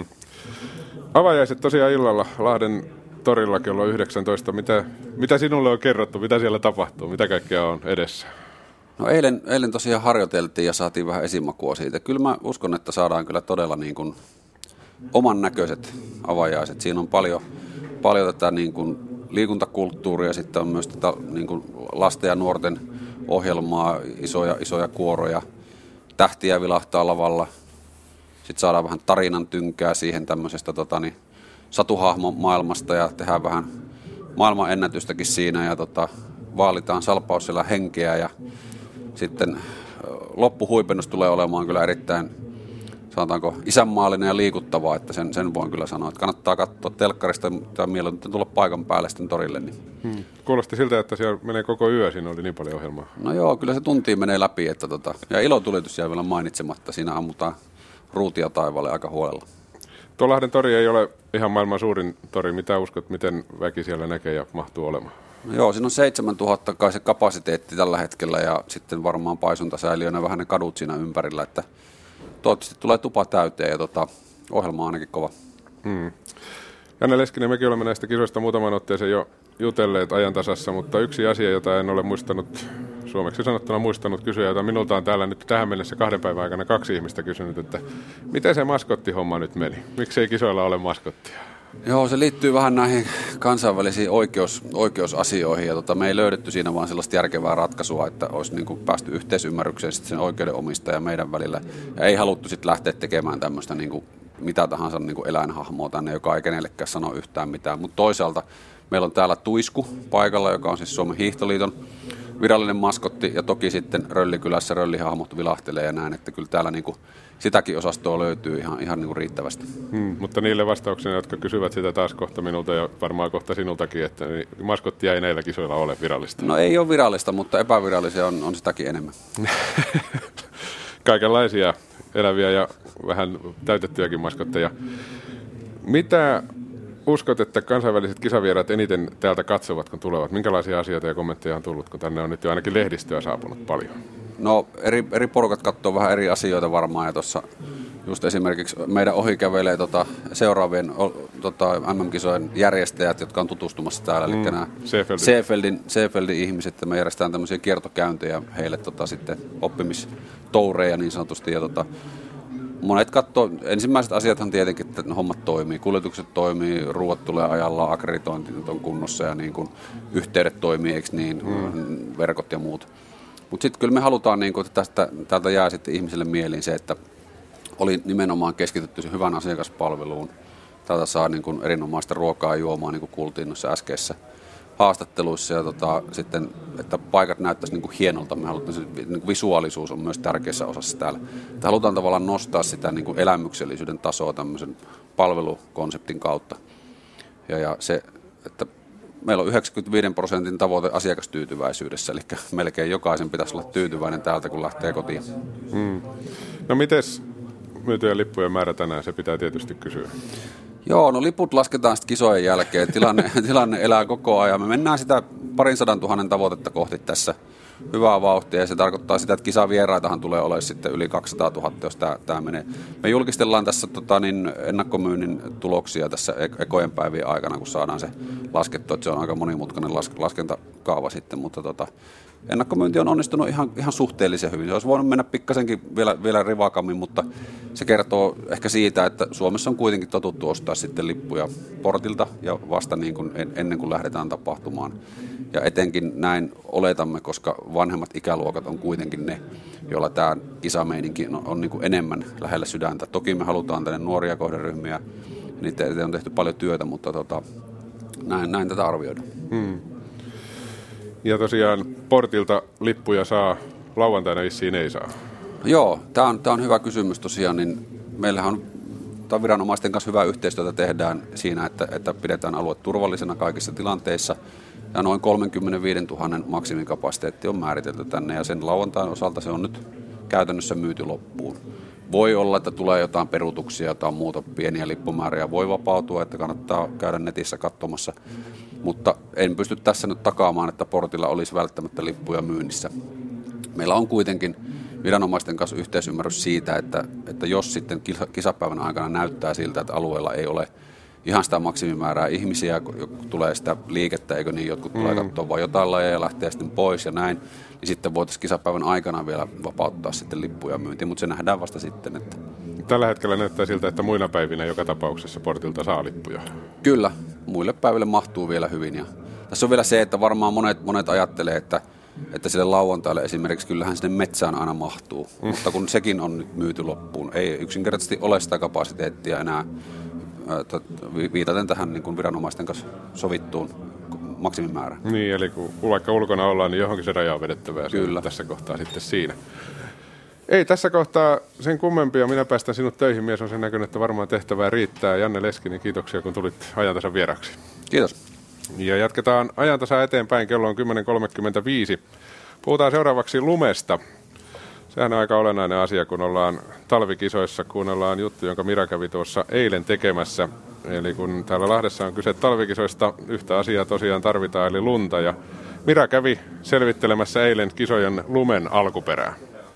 Avajaiset tosiaan illalla Lahden torilla kello 19. Mitä sinulle on kerrottu? Mitä siellä tapahtuu? Mitä kaikkea on edessä? No eilen tosiaan harjoiteltiin ja saatiin vähän esimakua siitä. Kyllä mä uskon, että saadaan kyllä todella niin kuin oman näköiset avajaiset. Siinä on paljon tätä niin kuin liikuntakulttuuria, sitten on myös tätä niin kuin lasten ja nuorten ohjelmaa, isoja kuoroja, tähtiä vilahtaa lavalla. Sitten saadaan vähän tarinan tynkää siihen tämmöisestä satuhahmon maailmasta ja tehdään vähän maailman ennätystäkin siinä ja vaalitaan Salpausselän henkeä ja sitten loppuhuipennus tulee olemaan kyllä erittäin, sanotaanko, isänmaallinen ja liikuttavaa, että sen voin kyllä sanoa, että kannattaa katsoa telkkarista tai mieluiten tulla paikan päälle sitten torille. Niin. Kuulosti siltä, että siellä menee koko yö, siinä oli niin paljon ohjelmaa. No joo, kyllä se tuntiin menee läpi, että ja ilotulitus jäi vielä mainitsematta, siinä ammutaan ruutia taivaalle aika huolella. Tuo Lahden tori ei ole ihan maailman suurin tori. Mitä uskot, miten väki siellä näkee ja mahtuu olemaan? No joo, siinä on 7000 kai se kapasiteetti tällä hetkellä ja sitten varmaan paisuntasäiliönä vähän ne kadut siinä ympärillä, että toivottavasti tulee tupa täyteen ja ohjelma on ainakin kova. Janne Leskinen, mekin olemme näistä kisoista muutaman otteeseen jo jutelleet ajantasassa, mutta yksi asia, jota en ole suomeksi sanottuna muistanut kysyä, jota minulta on täällä nyt tähän mennessä 2 päivän aikana 2 ihmistä kysynyt, että miten se maskottihomma nyt meni? Miksi ei kisoilla ole maskottia? Joo, se liittyy vähän näihin kansainvälisiin oikeusasioihin ja me ei löydetty siinä vaan sellaista järkevää ratkaisua, että olisi niin kuin päästy yhteisymmärrykseen sitten sen oikeudenomistajan ja meidän välillä. Ja ei haluttu sitten lähteä tekemään tämmöistä niin kuin mitä tahansa niin kuin eläinhahmoa tänne, joka ei kenellekään sano yhtään mitään. Mutta toisaalta meillä on täällä Tuisku paikalla, joka on siis Suomen hiihtoliiton virallinen maskotti ja toki sitten Röllikylässä röllihahmot vilahtelee ja näin, että kyllä täällä niin kuin sitäkin osastoa löytyy ihan niin kuin riittävästi. Mutta niille vastauksille, jotka kysyvät sitä taas kohta minulta ja varmaan kohta sinultakin, että maskottia ei näillä kisoilla ole virallista. No ei ole virallista, mutta epävirallisia on sitäkin enemmän. Kaikenlaisia eläviä ja vähän täytettyjäkin maskotteja. Mitä uskot, että kansainväliset kisavieraat eniten täältä katsovat, kun tulevat? Minkälaisia asioita ja kommentteja on tullut, kun tänne on nyt jo ainakin lehdistöä saapunut paljon? No eri porukat katsoo vähän eri asioita varmaan ja tuossa just esimerkiksi meidän ohi kävelee seuraavien MM-kisojen järjestäjät, jotka on tutustumassa täällä, eli nämä Seefeldin ihmiset, ja me järjestetään tämmöisiä kiertokäyntejä heille sitten oppimistoureja niin sanotusti, ja monet katsoo, ensimmäiset asiathan tietenkin, että hommat toimii, kuljetukset toimii, ruuat tulee ajallaan, akkreditointit on kunnossa ja niin kuin yhteydet toimii, eikö niin, verkot ja muut. Mutta sitten kyllä me halutaan, niin kuin, että täältä jää sitten ihmisille mieliin se, että oli nimenomaan keskitytty se hyvän asiakaspalveluun. Täältä saa niin kuin erinomaista ruokaa ja juomaa, niin kuin kuultiin noissa äskeisessä haastatteluissa ja sitten, että paikat näyttäisi niin kuin hienolta. Me halutaan, niin kuin visuaalisuus on myös tärkeässä osassa täällä. Että halutaan tavallaan nostaa sitä niin kuin elämyksellisyyden tasoa tämmöisen palvelukonseptin kautta. Ja se, että meillä on 95% tavoite asiakastyytyväisyydessä, eli melkein jokaisen pitäisi olla tyytyväinen täältä, kun lähtee kotiin. No mites myytyjen lippujen määrä tänään, se pitää tietysti kysyä. Joo, no liput lasketaan sitten kisojen jälkeen. Tilanne elää koko ajan. Me mennään sitä 200 000 tavoitetta kohti tässä hyvää vauhtia, ja se tarkoittaa sitä, että kisavieraitahan tulee olemaan sitten yli 200 000, jos tämä menee. Me julkistellaan tässä ennakkomyynnin tuloksia tässä ekojen päivien aikana, kun saadaan se laskettua, että se on aika monimutkainen laskentakaava sitten, mutta ennakkomyynti on onnistunut ihan suhteellisen hyvin. Se olisi voinut mennä pikkasenkin vielä rivakammin, mutta se kertoo ehkä siitä, että Suomessa on kuitenkin totuttu ostaa sitten lippuja portilta ja vasta niin kuin ennen kuin lähdetään tapahtumaan. Ja etenkin näin oletamme, koska vanhemmat ikäluokat on kuitenkin ne, joilla tämä kisameininki on niin kuin enemmän lähellä sydäntä. Toki me halutaan tänne nuoria kohderyhmiä, niitä on tehty paljon työtä, mutta näin tätä arvioidaan. Ja tosiaan portilta lippuja saa, lauantaina vissiin ei saa. Joo, tämä on hyvä kysymys tosiaan, niin meillähän on viranomaisten kanssa hyvää yhteistyötä tehdään siinä, että pidetään alue turvallisena kaikissa tilanteissa. Ja noin 35 000 maksimikapasiteetti on määritelty tänne, ja sen lauantain osalta se on nyt käytännössä myyty loppuun. Voi olla, että tulee jotain peruutuksia, jotain muuta pieniä lippumääriä voi vapautua, että kannattaa käydä netissä katsomassa. Mutta en pysty tässä nyt takaamaan, että portilla olisi välttämättä lippuja myynnissä. Meillä on kuitenkin viranomaisten kanssa yhteisymmärrys siitä, että jos sitten kisapäivän aikana näyttää siltä, että alueella ei ole ihan sitä maksimimäärää ihmisiä, kun tulee sitä liikettä, eikö niin, jotkut tulee katsoa vain jotain lajeja ja lähtee sitten pois ja näin, niin sitten voitaisiin kisapäivän aikana vielä vapauttaa sitten lippuja myyntiin, mutta se nähdään vasta sitten. Että tällä hetkellä näyttää siltä, että muina päivinä joka tapauksessa portilta saa lippuja. Kyllä, muille päiville mahtuu vielä hyvin. Ja tässä on vielä se, että varmaan monet ajattelee, että sille lauantaille esimerkiksi kyllähän sinne metsään aina mahtuu, mutta kun sekin on nyt myyty loppuun, ei yksinkertaisesti ole sitä kapasiteettia enää, viitaten tähän niin kuin viranomaisten kanssa sovittuun maksimimäärään. Niin, eli kun vaikka ulkona ollaan, niin johonkin se raja on vedettävä. Kyllä. Tässä kohtaa sitten siinä. Ei tässä kohtaa sen kummempia. Minä päästän sinut töihin. Mies on sen näkynyt, että varmaan tehtävää riittää. Janne Leskinen, kiitoksia kun tulit Ajantasan vieraksi. Kiitos. Ja jatketaan Ajantasa eteenpäin. Kello on 10.35. Puhutaan seuraavaksi lumesta. Sehän on aika olennainen asia, kun ollaan talvikisoissa. Kuunnellaan juttu, jonka Mira kävi tuossa eilen tekemässä. Eli kun täällä Lahdessa on kyse talvikisoista, yhtä asiaa tosiaan tarvitaan, eli lunta. Ja Mira kävi selvittelemässä eilen kisojen lumen alkuperää.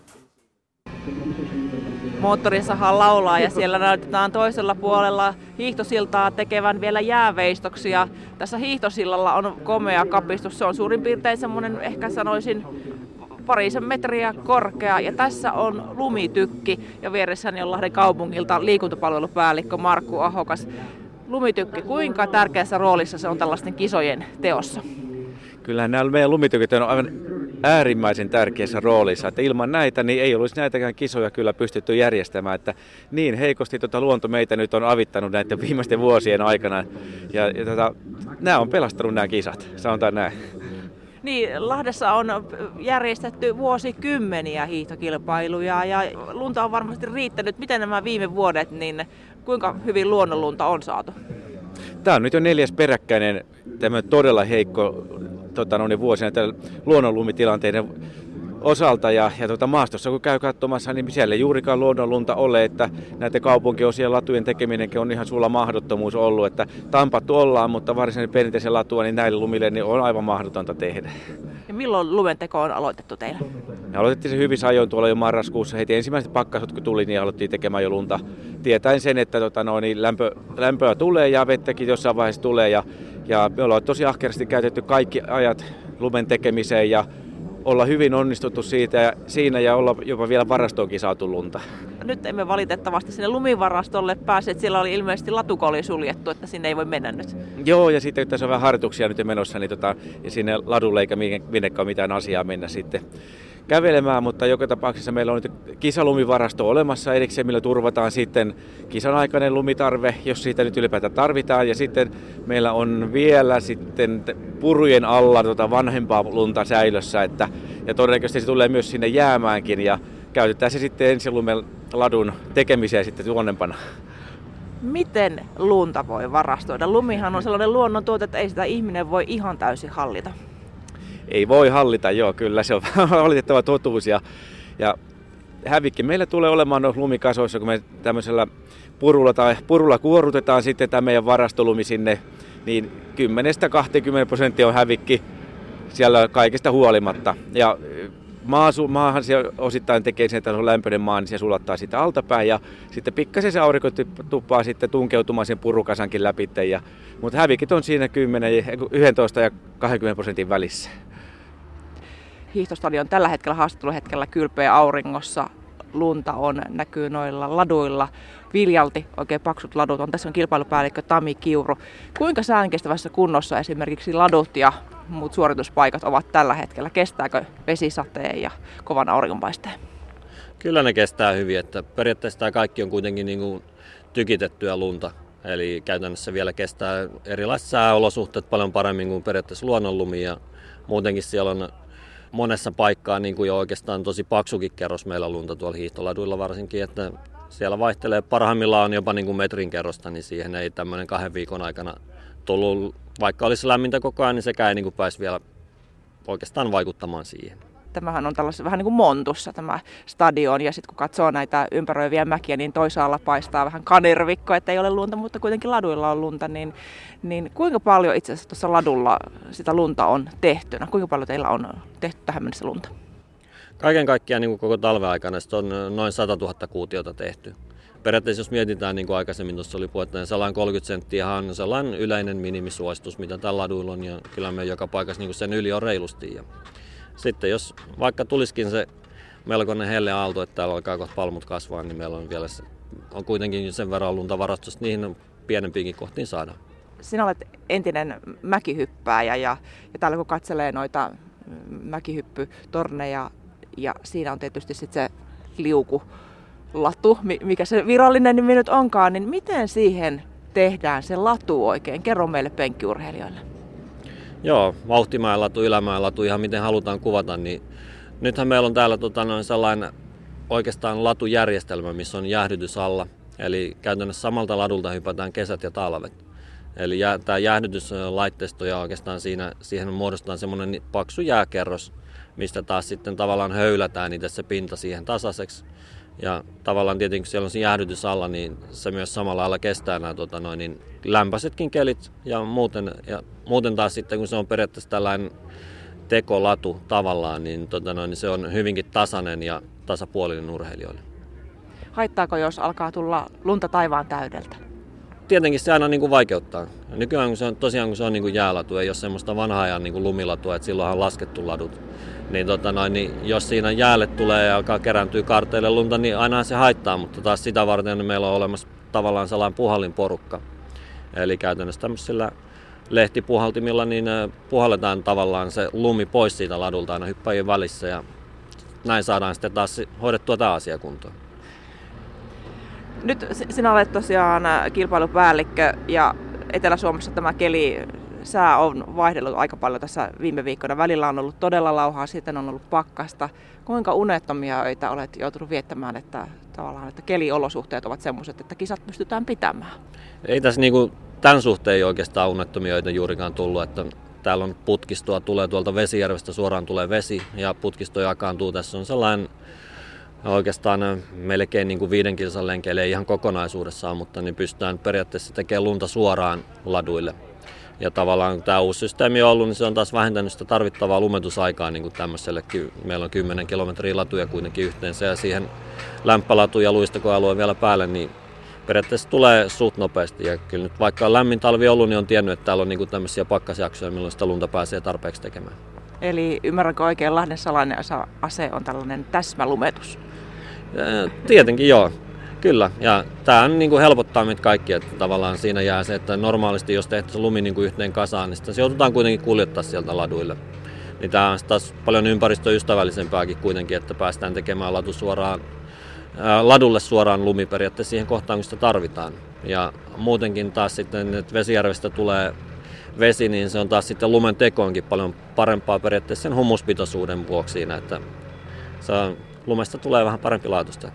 Moottorisaha laulaa ja siellä näytetään toisella puolella hiihtosiltaa tekevän vielä jääveistoksia. Tässä hiihtosillalla on komea kapistus. Se on suurin piirtein semmoinen, ehkä sanoisin, parisen metriä korkea. Ja tässä on lumitykki ja vieressäni on Lahden kaupungilta liikuntapalvelupäällikkö Markku Ahokas. Lumitykki, kuinka tärkeässä roolissa se on tällaisten kisojen teossa? Kyllähän nämä meidän lumitykit on aivan äärimmäisen tärkeässä roolissa, että ilman näitä niin ei olisi näitäkään kisoja kyllä pystytty järjestämään, että niin heikosti luonto meitä nyt on avittanut näiden viimeisten vuosien aikana ja nämä on pelastanut nämä kisat, sanotaan näin. Niin, Lahdessa on järjestetty vuosikymmeniä hiihtokilpailuja ja lunta on varmasti riittänyt. Miten nämä viime vuodet, niin kuinka hyvin luonnonlunta on saatu? Tämä on nyt jo 4. peräkkäinen tämmöinen todella heikko vuosina luonnonlumitilanteiden osalta ja maastossa kun käy katsomassa, niin siellä ei juurikaan luonnonlunta ole, että näiden kaupunkiosien latujen tekeminenkin on ihan sulla mahdottomuus ollut, että tampattu ollaan, mutta varsinainen perinteisen latua niin näille lumille niin on aivan mahdotonta tehdä. Ja milloin lumenteko on aloitettu teillä? Me aloitettiin se hyvissä ajoin tuolla jo marraskuussa, heti ensimmäiset pakkasut kun tuli, niin aloittiin tekemään jo lunta, tietäen sen, että lämpöä tulee ja vettäkin jossain vaiheessa tulee ja me ollaan tosi ahkerasti käytetty kaikki ajat lumen tekemiseen ja olla hyvin onnistuttu siinä ja olla jopa vielä varastoonkin saatu lunta. Nyt emme valitettavasti sinne lumivarastolle pääse, siellä oli ilmeisesti latuko oli suljettu, että sinne ei voi mennä nyt. Joo, ja sitten tässä on vähän harjoituksia nyt menossa, niin ja sinne ladulle eikä minnekään mitään asiaa mennä sitten kävelemään, mutta joka tapauksessa meillä on nyt kisalumivarasto olemassa erikseen, millä turvataan sitten kisan aikainen lumitarve, jos siitä nyt ylipäätään tarvitaan. Ja sitten meillä on vielä sitten purujen alla vanhempaa lunta säilössä, ja todennäköisesti se tulee myös sinne jäämäänkin ja käytetään se sitten ensilumen ladun tekemiseen sitten tuonnempana. Miten lunta voi varastoida? Lumihan on sellainen luonnontuote, että ei sitä ihminen voi ihan täysin hallita. Ei voi hallita, joo, kyllä se on valitettava totuus. Ja hävikki meillä tulee olemaan lumikasoissa, kun me tämmöisellä purulla kuorutetaan sitten tämä meidän varastolumi sinne, niin 10-20% on hävikki siellä kaikesta huolimatta. Ja maahan se osittain tekee sen, että on lämpöinen maa, niin se sulattaa sitä altapäin ja sitten pikkasen se aurinko tuppaa sitten tunkeutumaan sen purukasankin läpi. Mutta hävikit on siinä 11 ja 20% välissä. Hiihtostadion tällä hetkellä haastatteluhetkellä kylpeä auringossa. Lunta näkyy noilla laduilla. Viljalti oikein paksut ladut on. Tässä on kilpailupäällikkö Tami Kiuru. Kuinka säänkestävässä kunnossa esimerkiksi ladut ja muut suorituspaikat ovat tällä hetkellä? Kestääkö vesisateen ja kovan auringonpaisteen? Kyllä ne kestää hyvin. Että periaatteessa tämä kaikki on kuitenkin niin kuin tykitettyä lunta. Eli käytännössä vielä kestää erilaiset sääolosuhteet paljon paremmin kuin periaatteessa luonnonlumi. Ja muutenkin siellä on monessa paikkaa niin kuin jo oikeastaan tosi paksukin kerros meillä lunta tuolla hiihtoladuilla varsinkin, että siellä vaihtelee, parhaimmillaan on jopa niin kuin metrin kerrosta, niin siihen ei tämmöinen 2 viikon aikana tullut, vaikka olisi lämmintä koko ajan, niin sekään ei niin kuin pääsi vielä oikeastaan vaikuttamaan siihen. Tämähän on tällaisessa vähän niin kuin montussa tämä stadion, ja sitten kun katsoo näitä ympäröiviä mäkiä, niin toisaalla paistaa vähän kanervikko, että ei ole lunta, mutta kuitenkin laduilla on lunta, niin kuinka paljon itse asiassa tuossa ladulla sitä lunta on tehtynä? Kuinka paljon teillä on tehty tähän mennessä lunta? Kaiken kaikkiaan niin kuin koko talven aikana on noin 100 000 kuutiota tehty. Periaatteessa jos mietitään, niin kuin aikaisemmin tuossa oli puhetta, niin sellainen 30 senttiä on sellainen yleinen minimisuositus, mitä tällä laduilla on, ja kyllä me joka paikassa niin kuin sen yli on reilusti. Ja sitten jos vaikka tulisikin se melkoinen helle aalto, että täällä alkaa kohta palmut kasvaa, niin meillä on vielä on kuitenkin sen verran lunta varastossa, niihin pienempiinkin kohtiin saadaan. Sinä olet entinen mäkihyppääjä ja täällä kun katselee noita mäkihyppytorneja ja siinä on tietysti sitten se liukulatu, mikä se virallinen nimi nyt onkaan, niin miten siihen tehdään se latu oikein? Kerro meille penkkiurheilijoille. Joo, vauhtimäen latu, ylämäen latu, ihan miten halutaan kuvata, niin nythän meillä on täällä sellainen oikeastaan latujärjestelmä, missä on jäähdytys alla. Eli käytännössä samalta ladulta hypätään kesät ja talvet. Eli tämä jäähdytyslaitteisto ja oikeastaan siihen muodostetaan semmoinen paksu jääkerros, mistä taas sitten tavallaan höylätään itse se pinta siihen tasaiseksi. Ja tavallaan tietenkin kun siellä on se jäähdytys alla, niin se myös samalla lailla kestää nämä niin lämpöisetkin kelit ja muuten taas sitten kun se on periaatteessa tällainen tekolatu tavallaan, niin, niin se on hyvinkin tasainen ja tasapuolinen urheilijoille. Haittaako, jos alkaa tulla lunta taivaan täydeltä? Tietenkin se aina niin kuin vaikeuttaa. Nykyään kun se on niin kuin jäälatu, ei ole semmoista vanhaa ajan niin kuin lumilatua, että silloin on laskettu ladut. Niin, jos siinä jäälle tulee ja alkaa kerääntyä kaarteille lunta, niin aina se haittaa, mutta taas sitä varten niin meillä on olemassa tavallaan sellainen puhallinporukka. Eli käytännössä tämmöisillä lehtipuhaltimilla niin puhalletaan tavallaan se lumi pois siitä ladulta aina hyppäjien välissä ja näin saadaan sitten taas hoidettua tämä asia kuntoon. Nyt sinä olet tosiaan kilpailupäällikkö ja Etelä-Suomessa tämä sää on vaihdellut aika paljon tässä viime viikkoina. Välillä on ollut todella lauhaa, sitten on ollut pakkasta. Kuinka unettomia öitä olet joutunut viettämään, että keliolosuhteet ovat sellaiset, että kisat pystytään pitämään? Ei tässä tämän suhteen ei oikeastaan unettomia öitä juurikaan tullut, että täällä on putkistoa, tulee tuolta Vesijärvestä suoraan tulee vesi ja putkisto jakaantuu. Tässä on sellainen oikeastaan melkein 5 kilsan lenkeille, ei ihan kokonaisuudessaan, mutta niin pystytään periaatteessa tekemään lunta suoraan laduille. Ja tavallaan kun tämä uusi systeemi on ollut, niin se on taas vähentänyt sitä tarvittavaa lumetusaikaa niin kuin tämmöisellekin. Meillä on 10 kilometriä latuja kuitenkin yhteensä ja siihen lämpölatu ja luistokoalue vielä päälle, niin periaatteessa tulee suht nopeasti. Ja kyllä nyt vaikka on lämmin talvi ollut, niin on tiennyt, että täällä on niin kuin tämmöisiä pakkasjaksoja, milloin sitä lunta pääsee tarpeeksi tekemään. Eli ymmärränkö oikein, Lahden salainen ase on tällainen täsmälumetus? Tietenkin joo. Kyllä, ja tämä niin kuin helpottaa meitä kaikkia, että tavallaan siinä jää se, että normaalisti jos tehtäisiin lumi niin kuin yhteen kasaan, niin sitä se joudutaan kuitenkin kuljettaa sieltä laduille. Niin tämä on taas paljon ympäristöystävällisempääkin kuitenkin, että päästään tekemään ladulle suoraan lumi periaatteessa siihen kohtaan, kun sitä tarvitaan. Ja muutenkin taas sitten, että Vesijärvestä tulee vesi, niin se on taas sitten lumen tekoonkin paljon parempaa periaatteessa sen humuspitoisuuden vuoksi siinä, että lumesta tulee vähän parempi laatusta.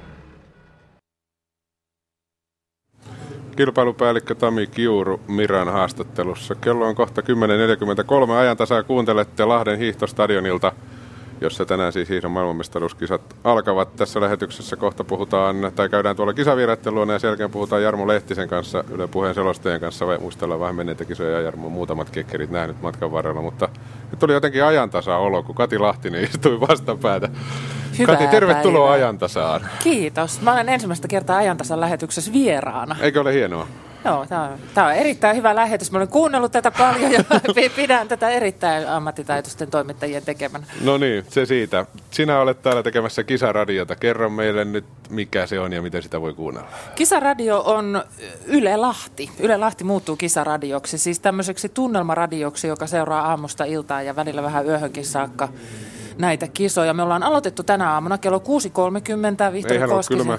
Kilpailupäällikkö Tami Kiuru Miran haastattelussa. Kello on kohta 10.43. Ajantasaa kuuntelette Lahden hiihtostadionilta, jossa tänään siis hiihdon maailmanmestaruuskisat alkavat. Tässä lähetyksessä kohta käydään tuolla kisavieraiden luona ja sen jälkeen puhutaan Jarmo Lehtisen kanssa, Yle Puheen selostajien kanssa. Muistellaan vähän menneitä kisoja ja Jarmo on muutamat kekkerit nähnyt matkan varrella, mutta nyt tuli jotenkin ajantasa-olo, kun Kati Lahtinen istui vastapäätä. Hyvää Kati, tervetuloa päivää. Ajantasaan. Kiitos. Mä olen ensimmäistä kertaa Ajantasan lähetyksessä vieraana. Eikö ole hienoa? Joo, tämä on erittäin hyvä lähetys. Mä olen kuunnellut tätä paljon ja pidän tätä erittäin ammattitaitoisten toimittajien tekemänä. No niin, se siitä. Sinä olet täällä tekemässä Kisaradiota. Kerro meille nyt, mikä se on ja miten sitä voi kuunnella. Kisaradio on Yle Lahti. Yle Lahti muuttuu Kisaradioksi, siis tämmöiseksi tunnelmaradioksi, joka seuraa aamusta iltaan ja välillä vähän yöhönkin saakka näitä kisoja. Me ollaan aloitettu tänä aamuna kello 6.30. Eihän ole kylmä.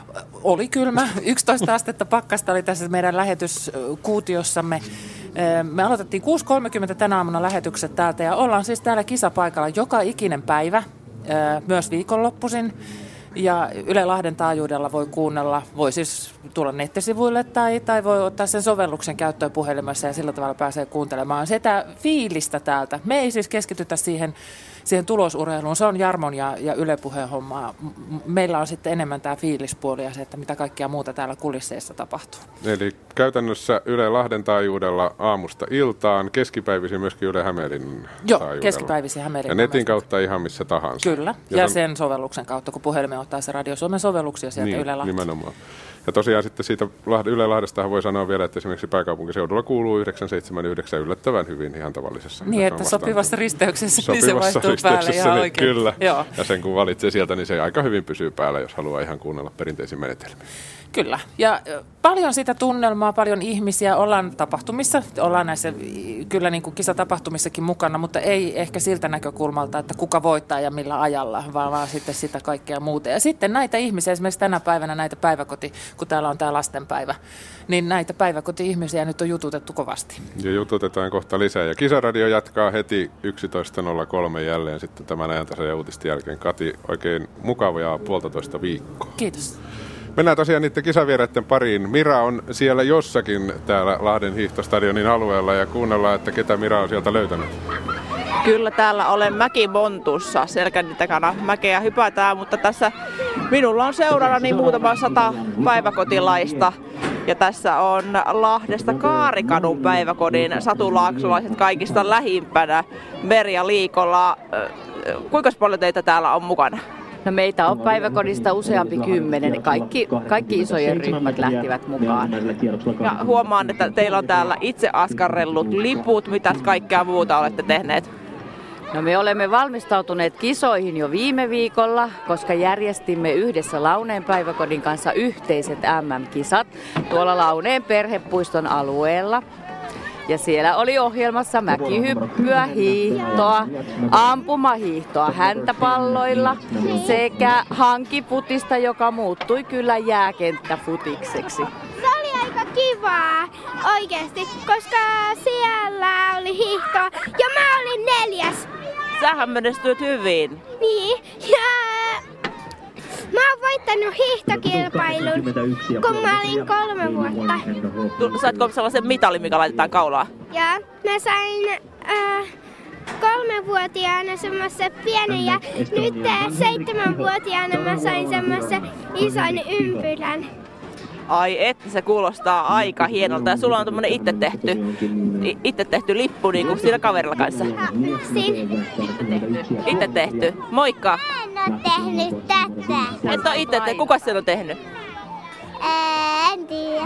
Oli kylmä. 11 astetta pakkasta oli tässä meidän lähetyskuutiossamme. Me aloitettiin 6.30 tänä aamuna lähetykset täältä ja ollaan siis täällä kisapaikalla joka ikinen päivä, myös viikonloppuisin. Ja Yle Lahden taajuudella voi kuunnella, voi siis tulla nettisivuille tai voi ottaa sen sovelluksen käyttöön puhelimessa ja sillä tavalla pääsee kuuntelemaan sitä fiilistä täältä. Me ei siis keskitytä siihen tulosurheiluun, se on Jarmon ja Yle Puheen hommaa. Meillä on sitten enemmän tämä fiilispuoli ja se, että mitä kaikkea muuta täällä kulisseissa tapahtuu. Eli käytännössä Yle Lahden taajuudella aamusta iltaan, keskipäivisin myöskin Yle Hämeenlinnan taajuudella. Joo, keskipäivisin Hämeenlinnan. Ja netin kautta ihan missä tahansa. Kyllä, ja sen sovelluksen kautta, kun puhelimen ottaa se Radio Suomen sovelluksia sieltä Yle Lahti. Nimenomaan. Ja tosiaan sitten siitä Yle Lahdestahan voi sanoa vielä, että esimerkiksi pääkaupunkiseudulla kuuluu 979 yllättävän hyvin ihan tavallisessa. Niin, että sopivassa risteyksessä niin se vaihtuu päälle ihan niin, oikein. Kyllä, joo. Ja sen kun valitsee sieltä, niin se aika hyvin pysyy päällä, jos haluaa ihan kuunnella perinteisin menetelmiin. Kyllä, ja paljon sitä tunnelmaa, paljon ihmisiä, ollaan tapahtumissa, ollaan näissä kyllä niin kuin kisatapahtumissakin mukana, mutta ei ehkä siltä näkökulmalta, että kuka voittaa ja millä ajalla, vaan sitten sitä kaikkea muuta. Ja sitten näitä ihmisiä, esimerkiksi tänä päivänä näitä kun täällä on tämä lastenpäivä, niin näitä päiväkoti-ihmisiä nyt on jututettu kovasti. Ja jututetaan kohta lisää. Ja Kisaradio jatkaa heti 11.03 jälleen sitten tämän Ajantasan ja uutisten jälkeen. Kati, oikein mukavaa 1,5 viikkoa. Kiitos. Mennään tosiaan niiden kisavieraiden pariin. Mira on siellä jossakin täällä Lahden hiihtostadionin alueella ja kuunnellaan, että ketä Mira on sieltä löytänyt. Kyllä täällä olen Mäkimontussa, selkäni takana mäkeä hypätään, mutta tässä minulla on seurana niin muutama 100 päiväkotilaista. Ja tässä on Lahdesta Kaarikadun päiväkodin satulaksolaiset kaikista lähimpänä Merja Liikola. Kuinka paljon teitä täällä on mukana? No meitä on päiväkodista useampi 10. Kaikki isojen ryhmät lähtivät mukaan. Ja huomaan, että teillä on täällä itse askarrellut liput. Mitä kaikkea muuta olette tehneet? No me olemme valmistautuneet kisoihin jo viime viikolla, koska järjestimme yhdessä Launeen päiväkodin kanssa yhteiset MM-kisat tuolla Launeen perhepuiston alueella. Ja siellä oli ohjelmassa mäkihyppyä, hiihtoa, ampumahiihtoa häntäpalloilla sekä hankiputista, joka muuttui kyllä jääkenttäfutikseksi. Se oli aika kivaa oikeasti, koska siellä oli hiihtoa ja mä olin 4. Sähän menestyit hyvin. Niin, ja mä oon voittanut hiihtokilpailun, kun mä olin 3 vuotta. Saitko sellaisen mitalin, mikä laitetaan kaulaan? Ja mä sain 3-vuotiaana semmoisen pienen ja nyt 7-vuotiaana mä sain semmoisen ison ympyrän. Ai että, se kuulostaa aika hienolta. Ja sulla on tommonen itse tehty lippu niin kuin siinä kaverilla kanssa. Itse tehty. Moikka! En oo tehnyt tätä. Et oo itse tehty. Kuka sen on tehnyt? En tiedä.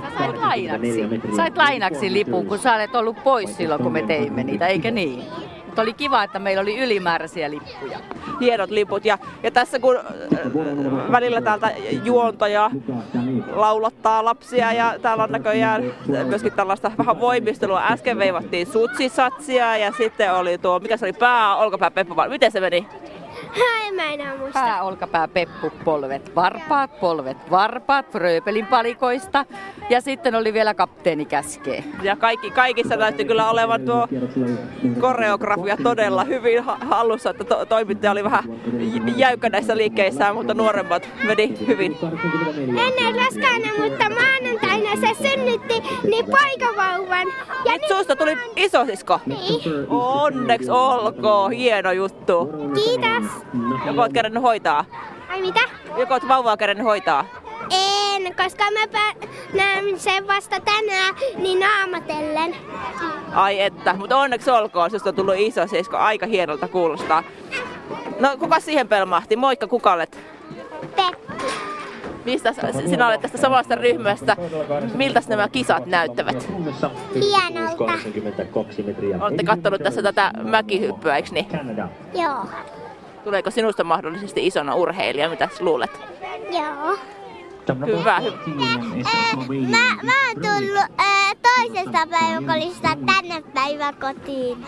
Sait lainaksi lipun, kun sä olet ollut pois silloin, kun me teimme niitä, eikö niin? mutta oli kiva, että meillä oli ylimääräisiä lippuja. Hienot liput. Ja tässä kun välillä täältä juontaja laulattaa lapsia ja täällä on näköjään myöskin tällaista vähän voimistelua. Äsken veivattiin sutsisatsia ja sitten oli tuo, mikä se oli, olkapää, peppu. Miten se meni? Mä enää muista. Pää, olkapää, peppu, polvet, varpaat, Fröbelin palikoista. Ja sitten oli vielä kapteeni käskee. Ja kaikissa näytti kyllä olevan tuo koreografia todella hyvin hallussa, että toimittaja oli vähän jäykkä näissä liikkeissään, mutta nuoremmat meni hyvin. Ennen raskaana, mutta maanantaina se synnytti niin poikavauvan. Ja nyt susta tuli isosisko? Niin. Onneksi olkoon, hieno juttu. Kiitos. Joko oot kerännyt hoitaa? Ai mitä? Joko oot vauvaa kerännyt hoitaa? En, koska mä näen sen vasta tänään, niin naamatellen. Ai että, mutta onneksi olkoon, susta on tullut isosisko, aika hienolta kuulostaa. No kuka siihen pelmahti? Moikka, kuka olet? Pekki. Mistä sinä olet tästä samasta ryhmästä? Miltä nämä kisat näyttävät? Hienolta. Olette kattonut tässä tätä mäkihyppyä, eikö niin? Joo. Tuleeko sinusta mahdollisesti isona urheilija, mitä luulet? Joo. Hyvä. Mä oon tullut toisesta päiväkodista tänne päiväkotiin.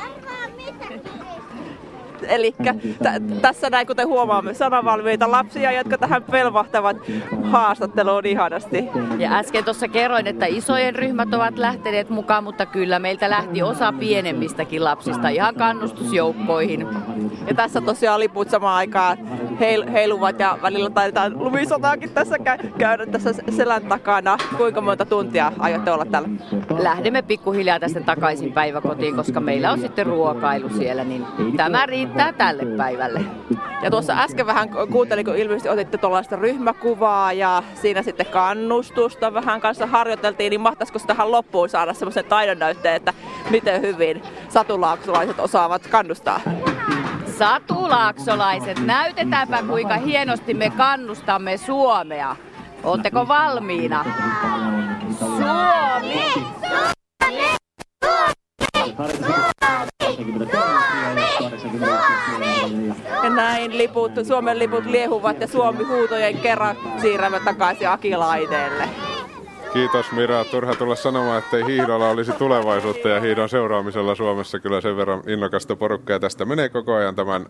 Eli tässä näin, kuten huomaamme, sanavalmiita lapsia, jotka tähän pelvahtavat haastatteluun ihanasti. Ja äsken tuossa kerroin, että isojen ryhmät ovat lähteneet mukaan, mutta kyllä meiltä lähti osa pienemmistäkin lapsista ihan kannustusjoukkoihin. Ja tässä tosiaan liput samaan aikaan heiluvat ja välillä taidetaan lumisotaakin tässä käydä tässä selän takana. Kuinka monta tuntia aiotte olla täällä? Lähdemme pikkuhiljaa tästä takaisin päiväkotiin, koska meillä on sitten ruokailu siellä, niin tämä riittää tälle päivälle. Ja tuossa äsken vähän kuuntelin, kun ilmeisesti otitte tuollaista ryhmäkuvaa ja siinä sitten kannustusta vähän kanssa harjoiteltiin, niin mahtaisiko tähän loppuun saada semmoisen taidonnäytteen, että miten hyvin satulaaksolaiset osaavat kannustaa? Satulaaksolaiset, näytetäänpä kuinka hienosti me kannustamme Suomea. Ootteko valmiina? Suomi! Ja näin Suomen liput liehuvat ja Suomi-huutojen kerran siirrämme takaisin Akilaineelle. Kiitos Mira. Turha tulla sanomaan, ettei hiihdolla olisi tulevaisuutta ja hiihdon seuraamisella Suomessa kyllä sen verran innokasta porukkaa. Ja tästä menee koko ajan tämän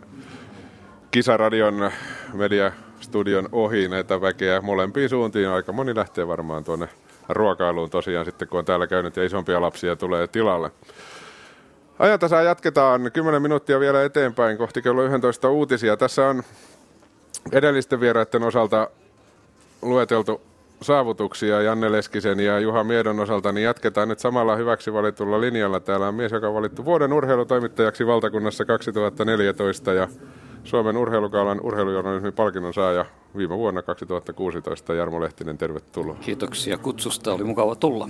Kisaradion mediastudion ohi näitä väkeä molempiin suuntiin. Aika moni lähtee varmaan tuonne ruokailuun tosiaan sitten, kun on täällä käynyt ja isompia lapsia tulee tilalle. Ajantasaa jatketaan 10 minuuttia vielä eteenpäin kohti kello 11 uutisia. Tässä on edellisten vieraiden osalta lueteltu saavutuksia Janne Leskisen ja Juha Miedon osalta, niin jatketaan nyt samalla hyväksi valitulla linjalla. Täällä on mies, joka on valittu vuoden urheilutoimittajaksi valtakunnassa 2014 ja Suomen urheilukaulan urheilujournalismin palkinnon saaja viime vuonna 2016. Jarmo Lehtinen, tervetuloa. Kiitoksia kutsusta, oli mukava tulla.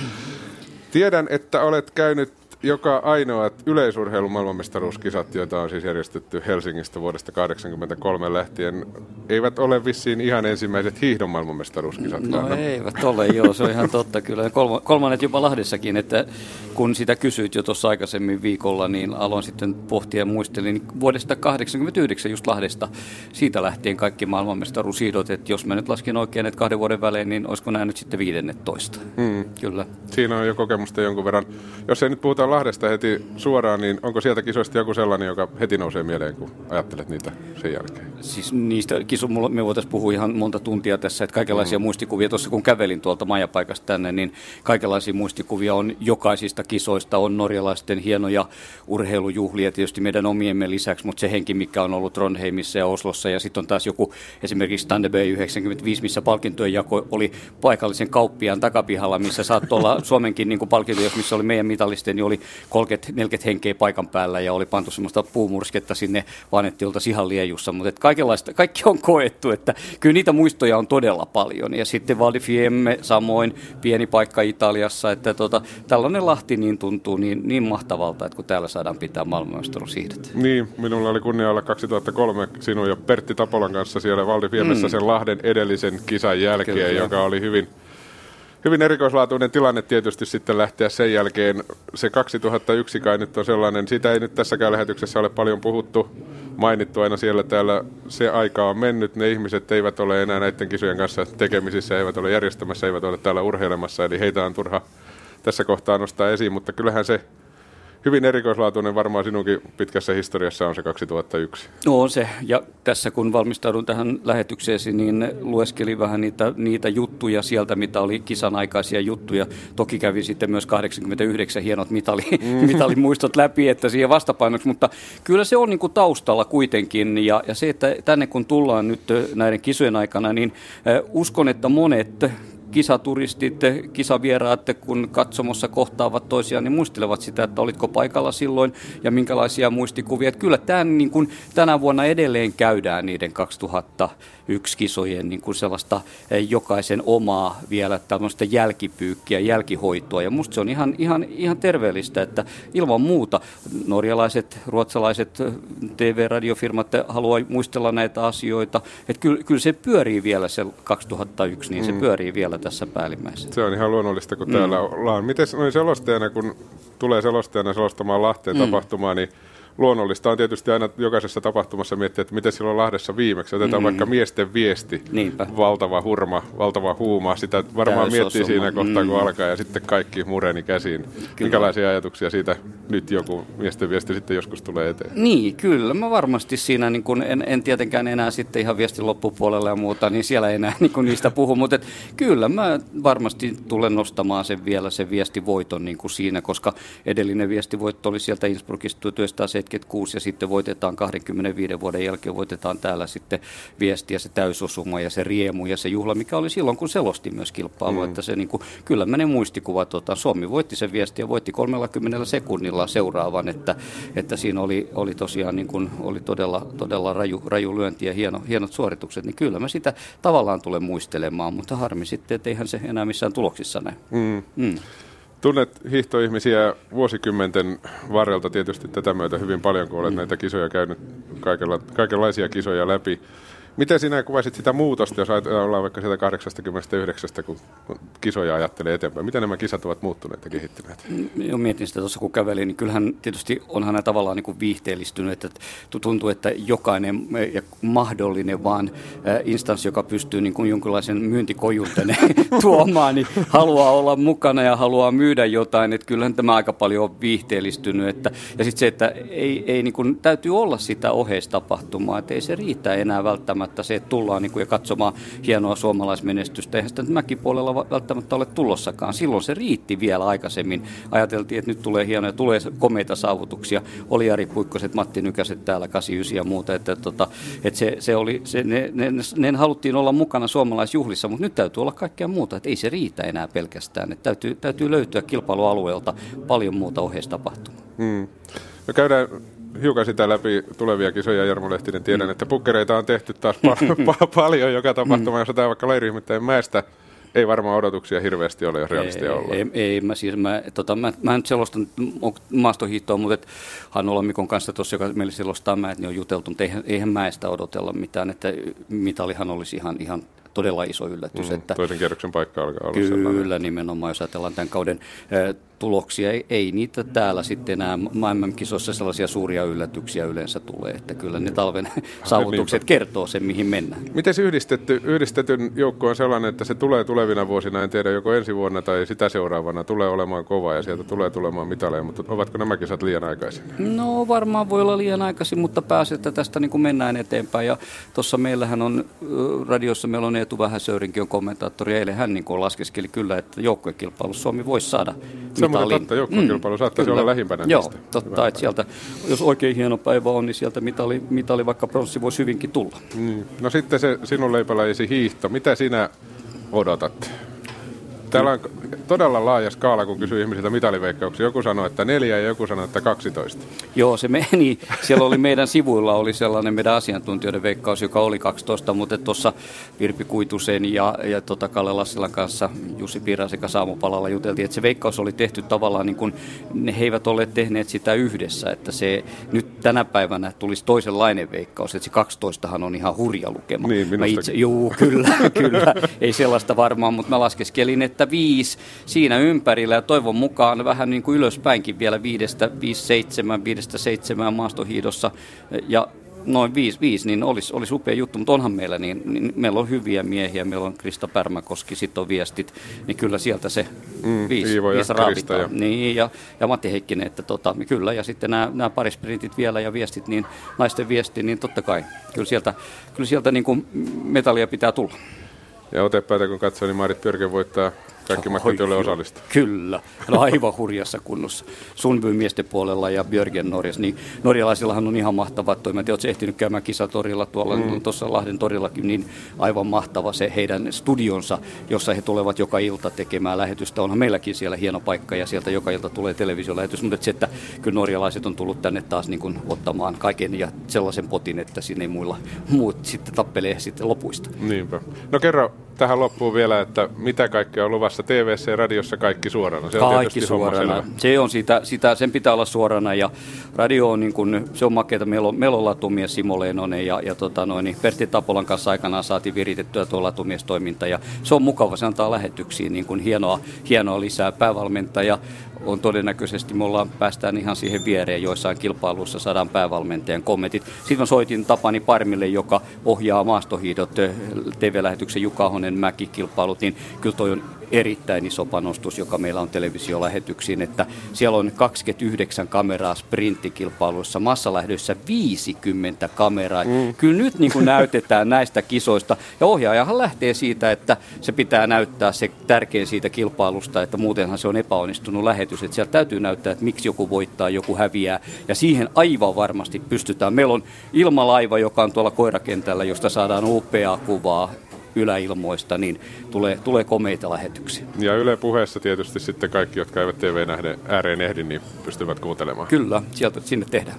Tiedän, että olet käynyt joka ainoat yleisurheilun maailmanmestaruuskisat, joita on siis järjestetty Helsingistä vuodesta 1983 lähtien, eivät ole vissiin ihan ensimmäiset hiihdon maailmanmestaruuskisat. No eivät ole, joo, se on ihan totta kyllä. Kolmannet jopa Lahdessakin, että kun sitä kysyit jo tuossa aikaisemmin viikolla, niin aloin sitten pohtia ja muistelin vuodesta 1989 just Lahdesta. Siitä lähtien kaikki maailmanmestaruushiihdot, että jos mä nyt laskin oikein, että 2 vuoden välein, niin olisiko nämä nyt sitten 15? Kyllä. Siinä on jo kokemusta jonkun verran. Jos ei nyt puhuta Lahdesta heti suoraan, niin onko sieltä kisoista joku sellainen, joka heti nousee mieleen, kun ajattelet niitä sen jälkeen? Siis niistä me voitaisiin puhua ihan monta tuntia tässä, että kaikenlaisia muistikuvia. Tuossa kun kävelin tuolta majapaikasta tänne, niin kaikenlaisia muistikuvia on jokaisista kisoista. On norjalaisten hienoja urheilujuhlia tietysti meidän omiemme lisäksi, mutta se henki, mikä on ollut Trondheimissa ja Oslossa. Ja sitten on taas joku esimerkiksi Standeby 95, missä palkintojen jako oli paikallisen kauppiaan takapihalla, missä saattoi olla Suomenkin niin palkintoja, missä oli meidän mitallisten, niin oli 30-40 henkeä paikan päällä ja oli pantu semmoista puumursketta sinne, vaan että oltaisiin ihan liejussa. Mutta kaikenlaista, kaikki on koettu, että kyllä niitä muistoja on todella paljon. Ja sitten Val di Fiemme samoin, pieni paikka Italiassa, että tällainen Lahti niin tuntuu niin mahtavalta, että kun täällä saadaan pitää maailmanmestaruushiihdet. Niin, minulla oli kunnia olla 2003 sinun ja Pertti Tapolan kanssa siellä Val di Fiemmessä sen Lahden edellisen kisan jälkeen, kyllä, joka oli Hyvin erikoislaatuinen tilanne tietysti sitten lähteä sen jälkeen. Se 2001 kai nyt on sellainen, sitä ei nyt tässäkään lähetyksessä ole paljon puhuttu, mainittu aina siellä täällä. Se aika on mennyt, ne ihmiset eivät ole enää näiden kisojen kanssa tekemisissä, eivät ole järjestämässä, eivät ole täällä urheilemassa, eli heitä on turha tässä kohtaa nostaa esiin, mutta kyllähän se hyvin erikoislaatuinen varmaan sinunkin pitkässä historiassa on se 2001. No on se, ja tässä kun valmistaudun tähän lähetykseesi, niin lueskelin vähän niitä juttuja sieltä, mitä oli kisan aikaisia juttuja. Toki kävi sitten myös 89 hienot mitalimuistot läpi, että siihen vastapainoksi, mutta kyllä se on niin kuin taustalla kuitenkin, ja se, että tänne kun tullaan nyt näiden kisojen aikana, niin uskon, että monet kisaturistit, kisavieraat, kun katsomossa kohtaavat toisiaan, niin muistelevat sitä, että olitko paikalla silloin ja minkälaisia muistikuvia. Että kyllä tämän, niin kuin tänä vuonna edelleen käydään niiden 2001 kisojen niin kuin sellaista jokaisen omaa vielä tällaista jälkipyykkiä, jälkihoitoa. Ja musta se on ihan terveellistä, että ilman muuta norjalaiset, ruotsalaiset TV-radiofirmat haluaa muistella näitä asioita. Että kyllä se pyörii vielä se 2001, niin se pyörii vielä tässä päällimmäisenä. Se on ihan luonnollista, kun täällä ollaan. Miten noin selostajana, kun tulee selostajana selostamaan Lahteen tapahtumaa, niin luonnollista on tietysti aina jokaisessa tapahtumassa miettiä, että miten silloin Lahdessa viimeksi. Otetaan vaikka miesten viesti, valtava hurma, valtava huuma. Sitä varmaan miettii siinä kohtaa, kun alkaa, ja sitten kaikki mureni käsiin. Kyllä. Minkälaisia ajatuksia siitä nyt joku miesten viesti sitten joskus tulee eteen? Niin, kyllä. Mä varmasti siinä, niin kun en tietenkään enää sitten ihan viestin loppupuolella ja muuta, niin siellä ei enää niin niistä puhu. Mutta kyllä mä varmasti tulen nostamaan sen viestivoiton niin kuin siinä, koska edellinen viestivoitto oli sieltä Innsbruckista 1976 ja sitten voitetaan 25 vuoden jälkeen, voitetaan täällä sitten viestiä, se täysosuma ja se riemu ja se juhla, mikä oli silloin, kun selosti myös kilpailua, että se niin kuin, kyllä menee muistikuvat, Suomi voitti sen viesti ja voitti 30 sekunnilla seuraavan, että siinä oli tosiaan niin kuin, oli todella raju lyönti ja hienot suoritukset, niin kyllä mä sitä tavallaan tulen muistelemaan, mutta harmi sitten, että eihän se enää missään tuloksissa näy. Tunnet hiihtoihmisiä vuosikymmenten varrelta tietysti tätä myötä hyvin paljon, kun olet näitä kisoja käynyt, kaikenlaisia kisoja läpi. Miten sinä kuvasit sitä muutosta, jos ollaan vaikka sieltä 89, kun kisoja ajattelee eteenpäin? Miten nämä kisat ovat muuttuneet ja kehittyneet? Mietin sitä tuossa, kun kävelin, niin kyllähän tietysti onhan nämä tavallaan niin kuin viihteellistynyt, että tuntuu, että jokainen ja mahdollinen vaan instanssi, joka pystyy niin kuin jonkinlaisen myyntikojun tänne tuomaan, niin haluaa olla mukana ja haluaa myydä jotain, että kyllähän tämä aika paljon on viihteellistynyt. Ja sitten se, että ei niin kuin, täytyy olla sitä oheistapahtumaa, että ei se riitä enää välttämättä se, että tullaan niin kuin, ja katsomaan hienoa suomalaismenestystä. Eihän sitä mäkipuolella välttämättä ole tulossakaan. Silloin se riitti vielä aikaisemmin. Ajateltiin, että nyt tulee hienoja, tulee komeita saavutuksia. Oli Jari Puikkoset, Matti Nykäset täällä, 89 ja muuta. Että se oli, ne haluttiin olla mukana suomalaisjuhlissa, mutta nyt täytyy olla kaikkea muuta. Että ei se riitä enää pelkästään. Että täytyy löytyä kilpailualueelta paljon muuta oheistapahtumaa. Me käydään hiukan sitä läpi tulevia kisoja, Jarmo Lehtinen. Tiedän, että pukkereita on tehty taas paljon joka tapahtuma. Jos otetaan vaikka Lairiihmettäjän mäestä, ei varmaan odotuksia hirveästi ole, jos realistia ollaan. Mä en selostan maastohiihtoa, mutta Hannola Mikon kanssa tuossa, joka meille selostaa mäet, niin on juteltu, mutta eihän mäestä odotella mitään, että mitalihan olisi ihan todella iso yllätys. Että toisen kierroksen paikka alkaa olla kyllä, sellainen. nimenomaan, jos ajatellaan tämän kauden tuloksia. Ei niitä täällä sitten enää maailmankisoissa sellaisia suuria yllätyksiä yleensä tulee, että kyllä ne talven saavutukset kertoo sen, mihin mennään. Miten se yhdistetyn joukko on sellainen, että se tulee tulevina vuosina, en tiedä joko ensi vuonna tai sitä seuraavana, tulee olemaan kova ja sieltä tulee tulemaan mitaleja, mutta ovatko nämä kisat liian aikaisin? No varmaan voi olla liian aikaisin, mutta pääsee, että tästä niin kuin mennään eteenpäin. Ja tuossa meillähän on radiossa, meillä on Eetu Vähäsöyrinkin on kommentaattori, eilen hän niin kuin laskeskeli kyllä, että joukkuekilpailussa Suomi voisi saada mitalin. Totta, joukkuekilpailu saattaisi olla lähimpänä. Joo, totta, että sieltä, jos oikein hieno päivä on, niin sieltä mitali vaikka pronssi voisi hyvinkin tulla. No sitten se sinun leipälajisi hiihto, mitä sinä odotat? Täällä on todella laaja skaala, kun kysyy ihmisiltä mitaliveikkauksia. Joku sanoo, että 4 ja joku sanoo, että 12. Joo, se meni. Siellä oli meidän sivuilla oli sellainen meidän asiantuntijoiden veikkaus, joka oli 12, mutta tuossa Virpi Kuitusen ja Kalle Lassilan kanssa, Jussi Piiraisen kanssa aamupalalla juteltiin, että se veikkaus oli tehty tavallaan niin kuin he eivät olleet tehneet sitä yhdessä, että se nyt tänä päivänä tulisi toisenlainen veikkaus, että se 12han on ihan hurja lukema. Niin, kyllä, ei sellaista varmaan, mutta mä laskeskelin, että 5 siinä ympärillä ja toivon mukaan vähän niin kuin ylöspäinkin vielä 5-7 maastohiidossa ja noin 5, niin olisi upea juttu, mutta onhan meillä, niin meillä on hyviä miehiä, meillä on Krista Pärmäkoski, sitten on viestit, niin kyllä sieltä se 5 raavitaan. Niin, ja Matti Heikkinen, että kyllä, ja sitten nämä parisprintit vielä ja viestit, niin naisten viesti, niin totta kai, kyllä sieltä niin kuin metallia pitää tulla. Ja otepäätä kun katsoo, niin Maarit Björgen voittaa kaikki matkat, joille osallistuu. Kyllä, hän on aivan hurjassa kunnossa. Sundby miesten puolella ja Björgen Norjas. Niin norjalaisillahan on ihan mahtava toi. Mä en tiedä, ootko ehtinyt käymään kisatorilla tuolla tuossa Lahden torillakin, niin aivan mahtava se heidän studionsa, jossa he tulevat joka ilta tekemään lähetystä. Onhan meilläkin siellä hieno paikka ja sieltä joka ilta tulee televisiolähetys, mutta se, että kyllä norjalaiset on tullut tänne taas niin kuin ottamaan kaiken ja sellaisen potin, että siinä ei muut sitten tappelee sitten lopuista. Niinpä. No kerro tähän loppuun vielä, että mitä kaikkea on luvassa TV:ssä ja radiossa kaikki suorana? Se on kaikki suorana. Se on sen pitää olla suorana ja radio on niin kuin, se on makeata. Meillä on latumies Simo Leinonen ja Pertti Tapolan kanssa aikanaan saatiin viritettyä tuo latumiestoiminta ja se on mukava, se antaa lähetyksiin niin kuin hienoa lisää. Päävalmentaja on todennäköisesti, päästään ihan siihen viereen, joissain kilpailuissa saadaan päävalmentajan kommentit. Sitten mä soitin Tapani Parmille, joka ohjaa maastohiidot, TV-lähetyksen Jukka Ahonen Mäki-kilpailut, niin kyllä toi on erittäin iso panostus, joka meillä on televisiolähetyksiin, että siellä on 29 kameraa sprinttikilpailuissa, massalähdöissä 50 kameraa. Kyllä nyt niin kuin näytetään näistä kisoista, ja ohjaajahan lähtee siitä, että se pitää näyttää se tärkein siitä kilpailusta, että muutenhan se on epäonnistunut lähetys, että siellä täytyy näyttää, että miksi joku voittaa, joku häviää, ja siihen aivan varmasti pystytään. Meillä on ilmalaiva, joka on tuolla koirakentällä, josta saadaan upeaa kuvaa yläilmoista, niin tulee komeita lähetyksiä. Ja Yle Puheessa tietysti sitten kaikki, jotka eivät TV-ääreen ehdi, niin pystyvät kuuntelemaan. Kyllä, sinne tehdään.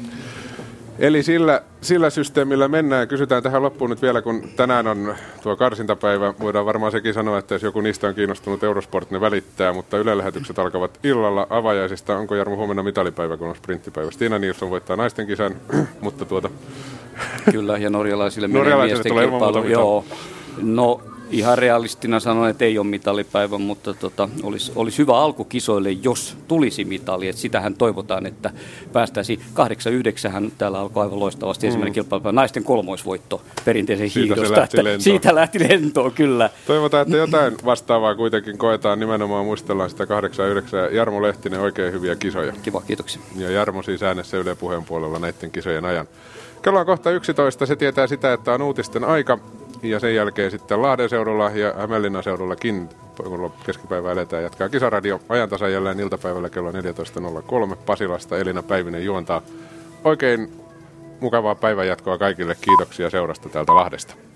Eli sillä systeemillä mennään. Kysytään tähän loppuun nyt vielä, kun tänään on tuo karsintapäivä. Voidaan varmaan sekin sanoa, että jos joku niistä on kiinnostunut Eurosport, ne välittää, mutta Yle-lähetykset alkavat illalla avajaisista. Onko Jarmo huomenna mitalipäivä, kun on sprinttipäivä? Stina Nilsson voittaa naisten kisan, mutta Kyllä, ja norjalaisille menee miesten kilpailu. Joo. No, ihan realistina sanon, että ei ole mitalipäivä, mutta olisi hyvä alku kisoille, jos tulisi mitali. Et sitähän toivotaan, että päästäisiin 8-9. Täällä alkoi aivan loistavasti ensimmäinen kilpailu. Naisten kolmoisvoitto perinteisen hiihdosta. Siitä lähti lentoon, kyllä. Toivotaan, että jotain vastaavaa kuitenkin koetaan. Nimenomaan muistellaan sitä 8-9. Jarmo Lehtinen, oikein hyviä kisoja. Kiva, kiitoksia. Ja Jarmo siis äänessä Yle Puheen puolella näiden kisojen ajan. Kello on kohta 11. Se tietää sitä, että on uutisten aika. Ja sen jälkeen sitten Lahden seudulla ja Hämeenlinnan seudullakin, kun keskipäivää eletään, jatkaa Kisaradio ajantasa jälleen iltapäivällä kello 14.03. Pasilasta Elina Päivinen juontaa. Oikein mukavaa päivänjatkoa kaikille. Kiitoksia seurasta täältä Lahdesta.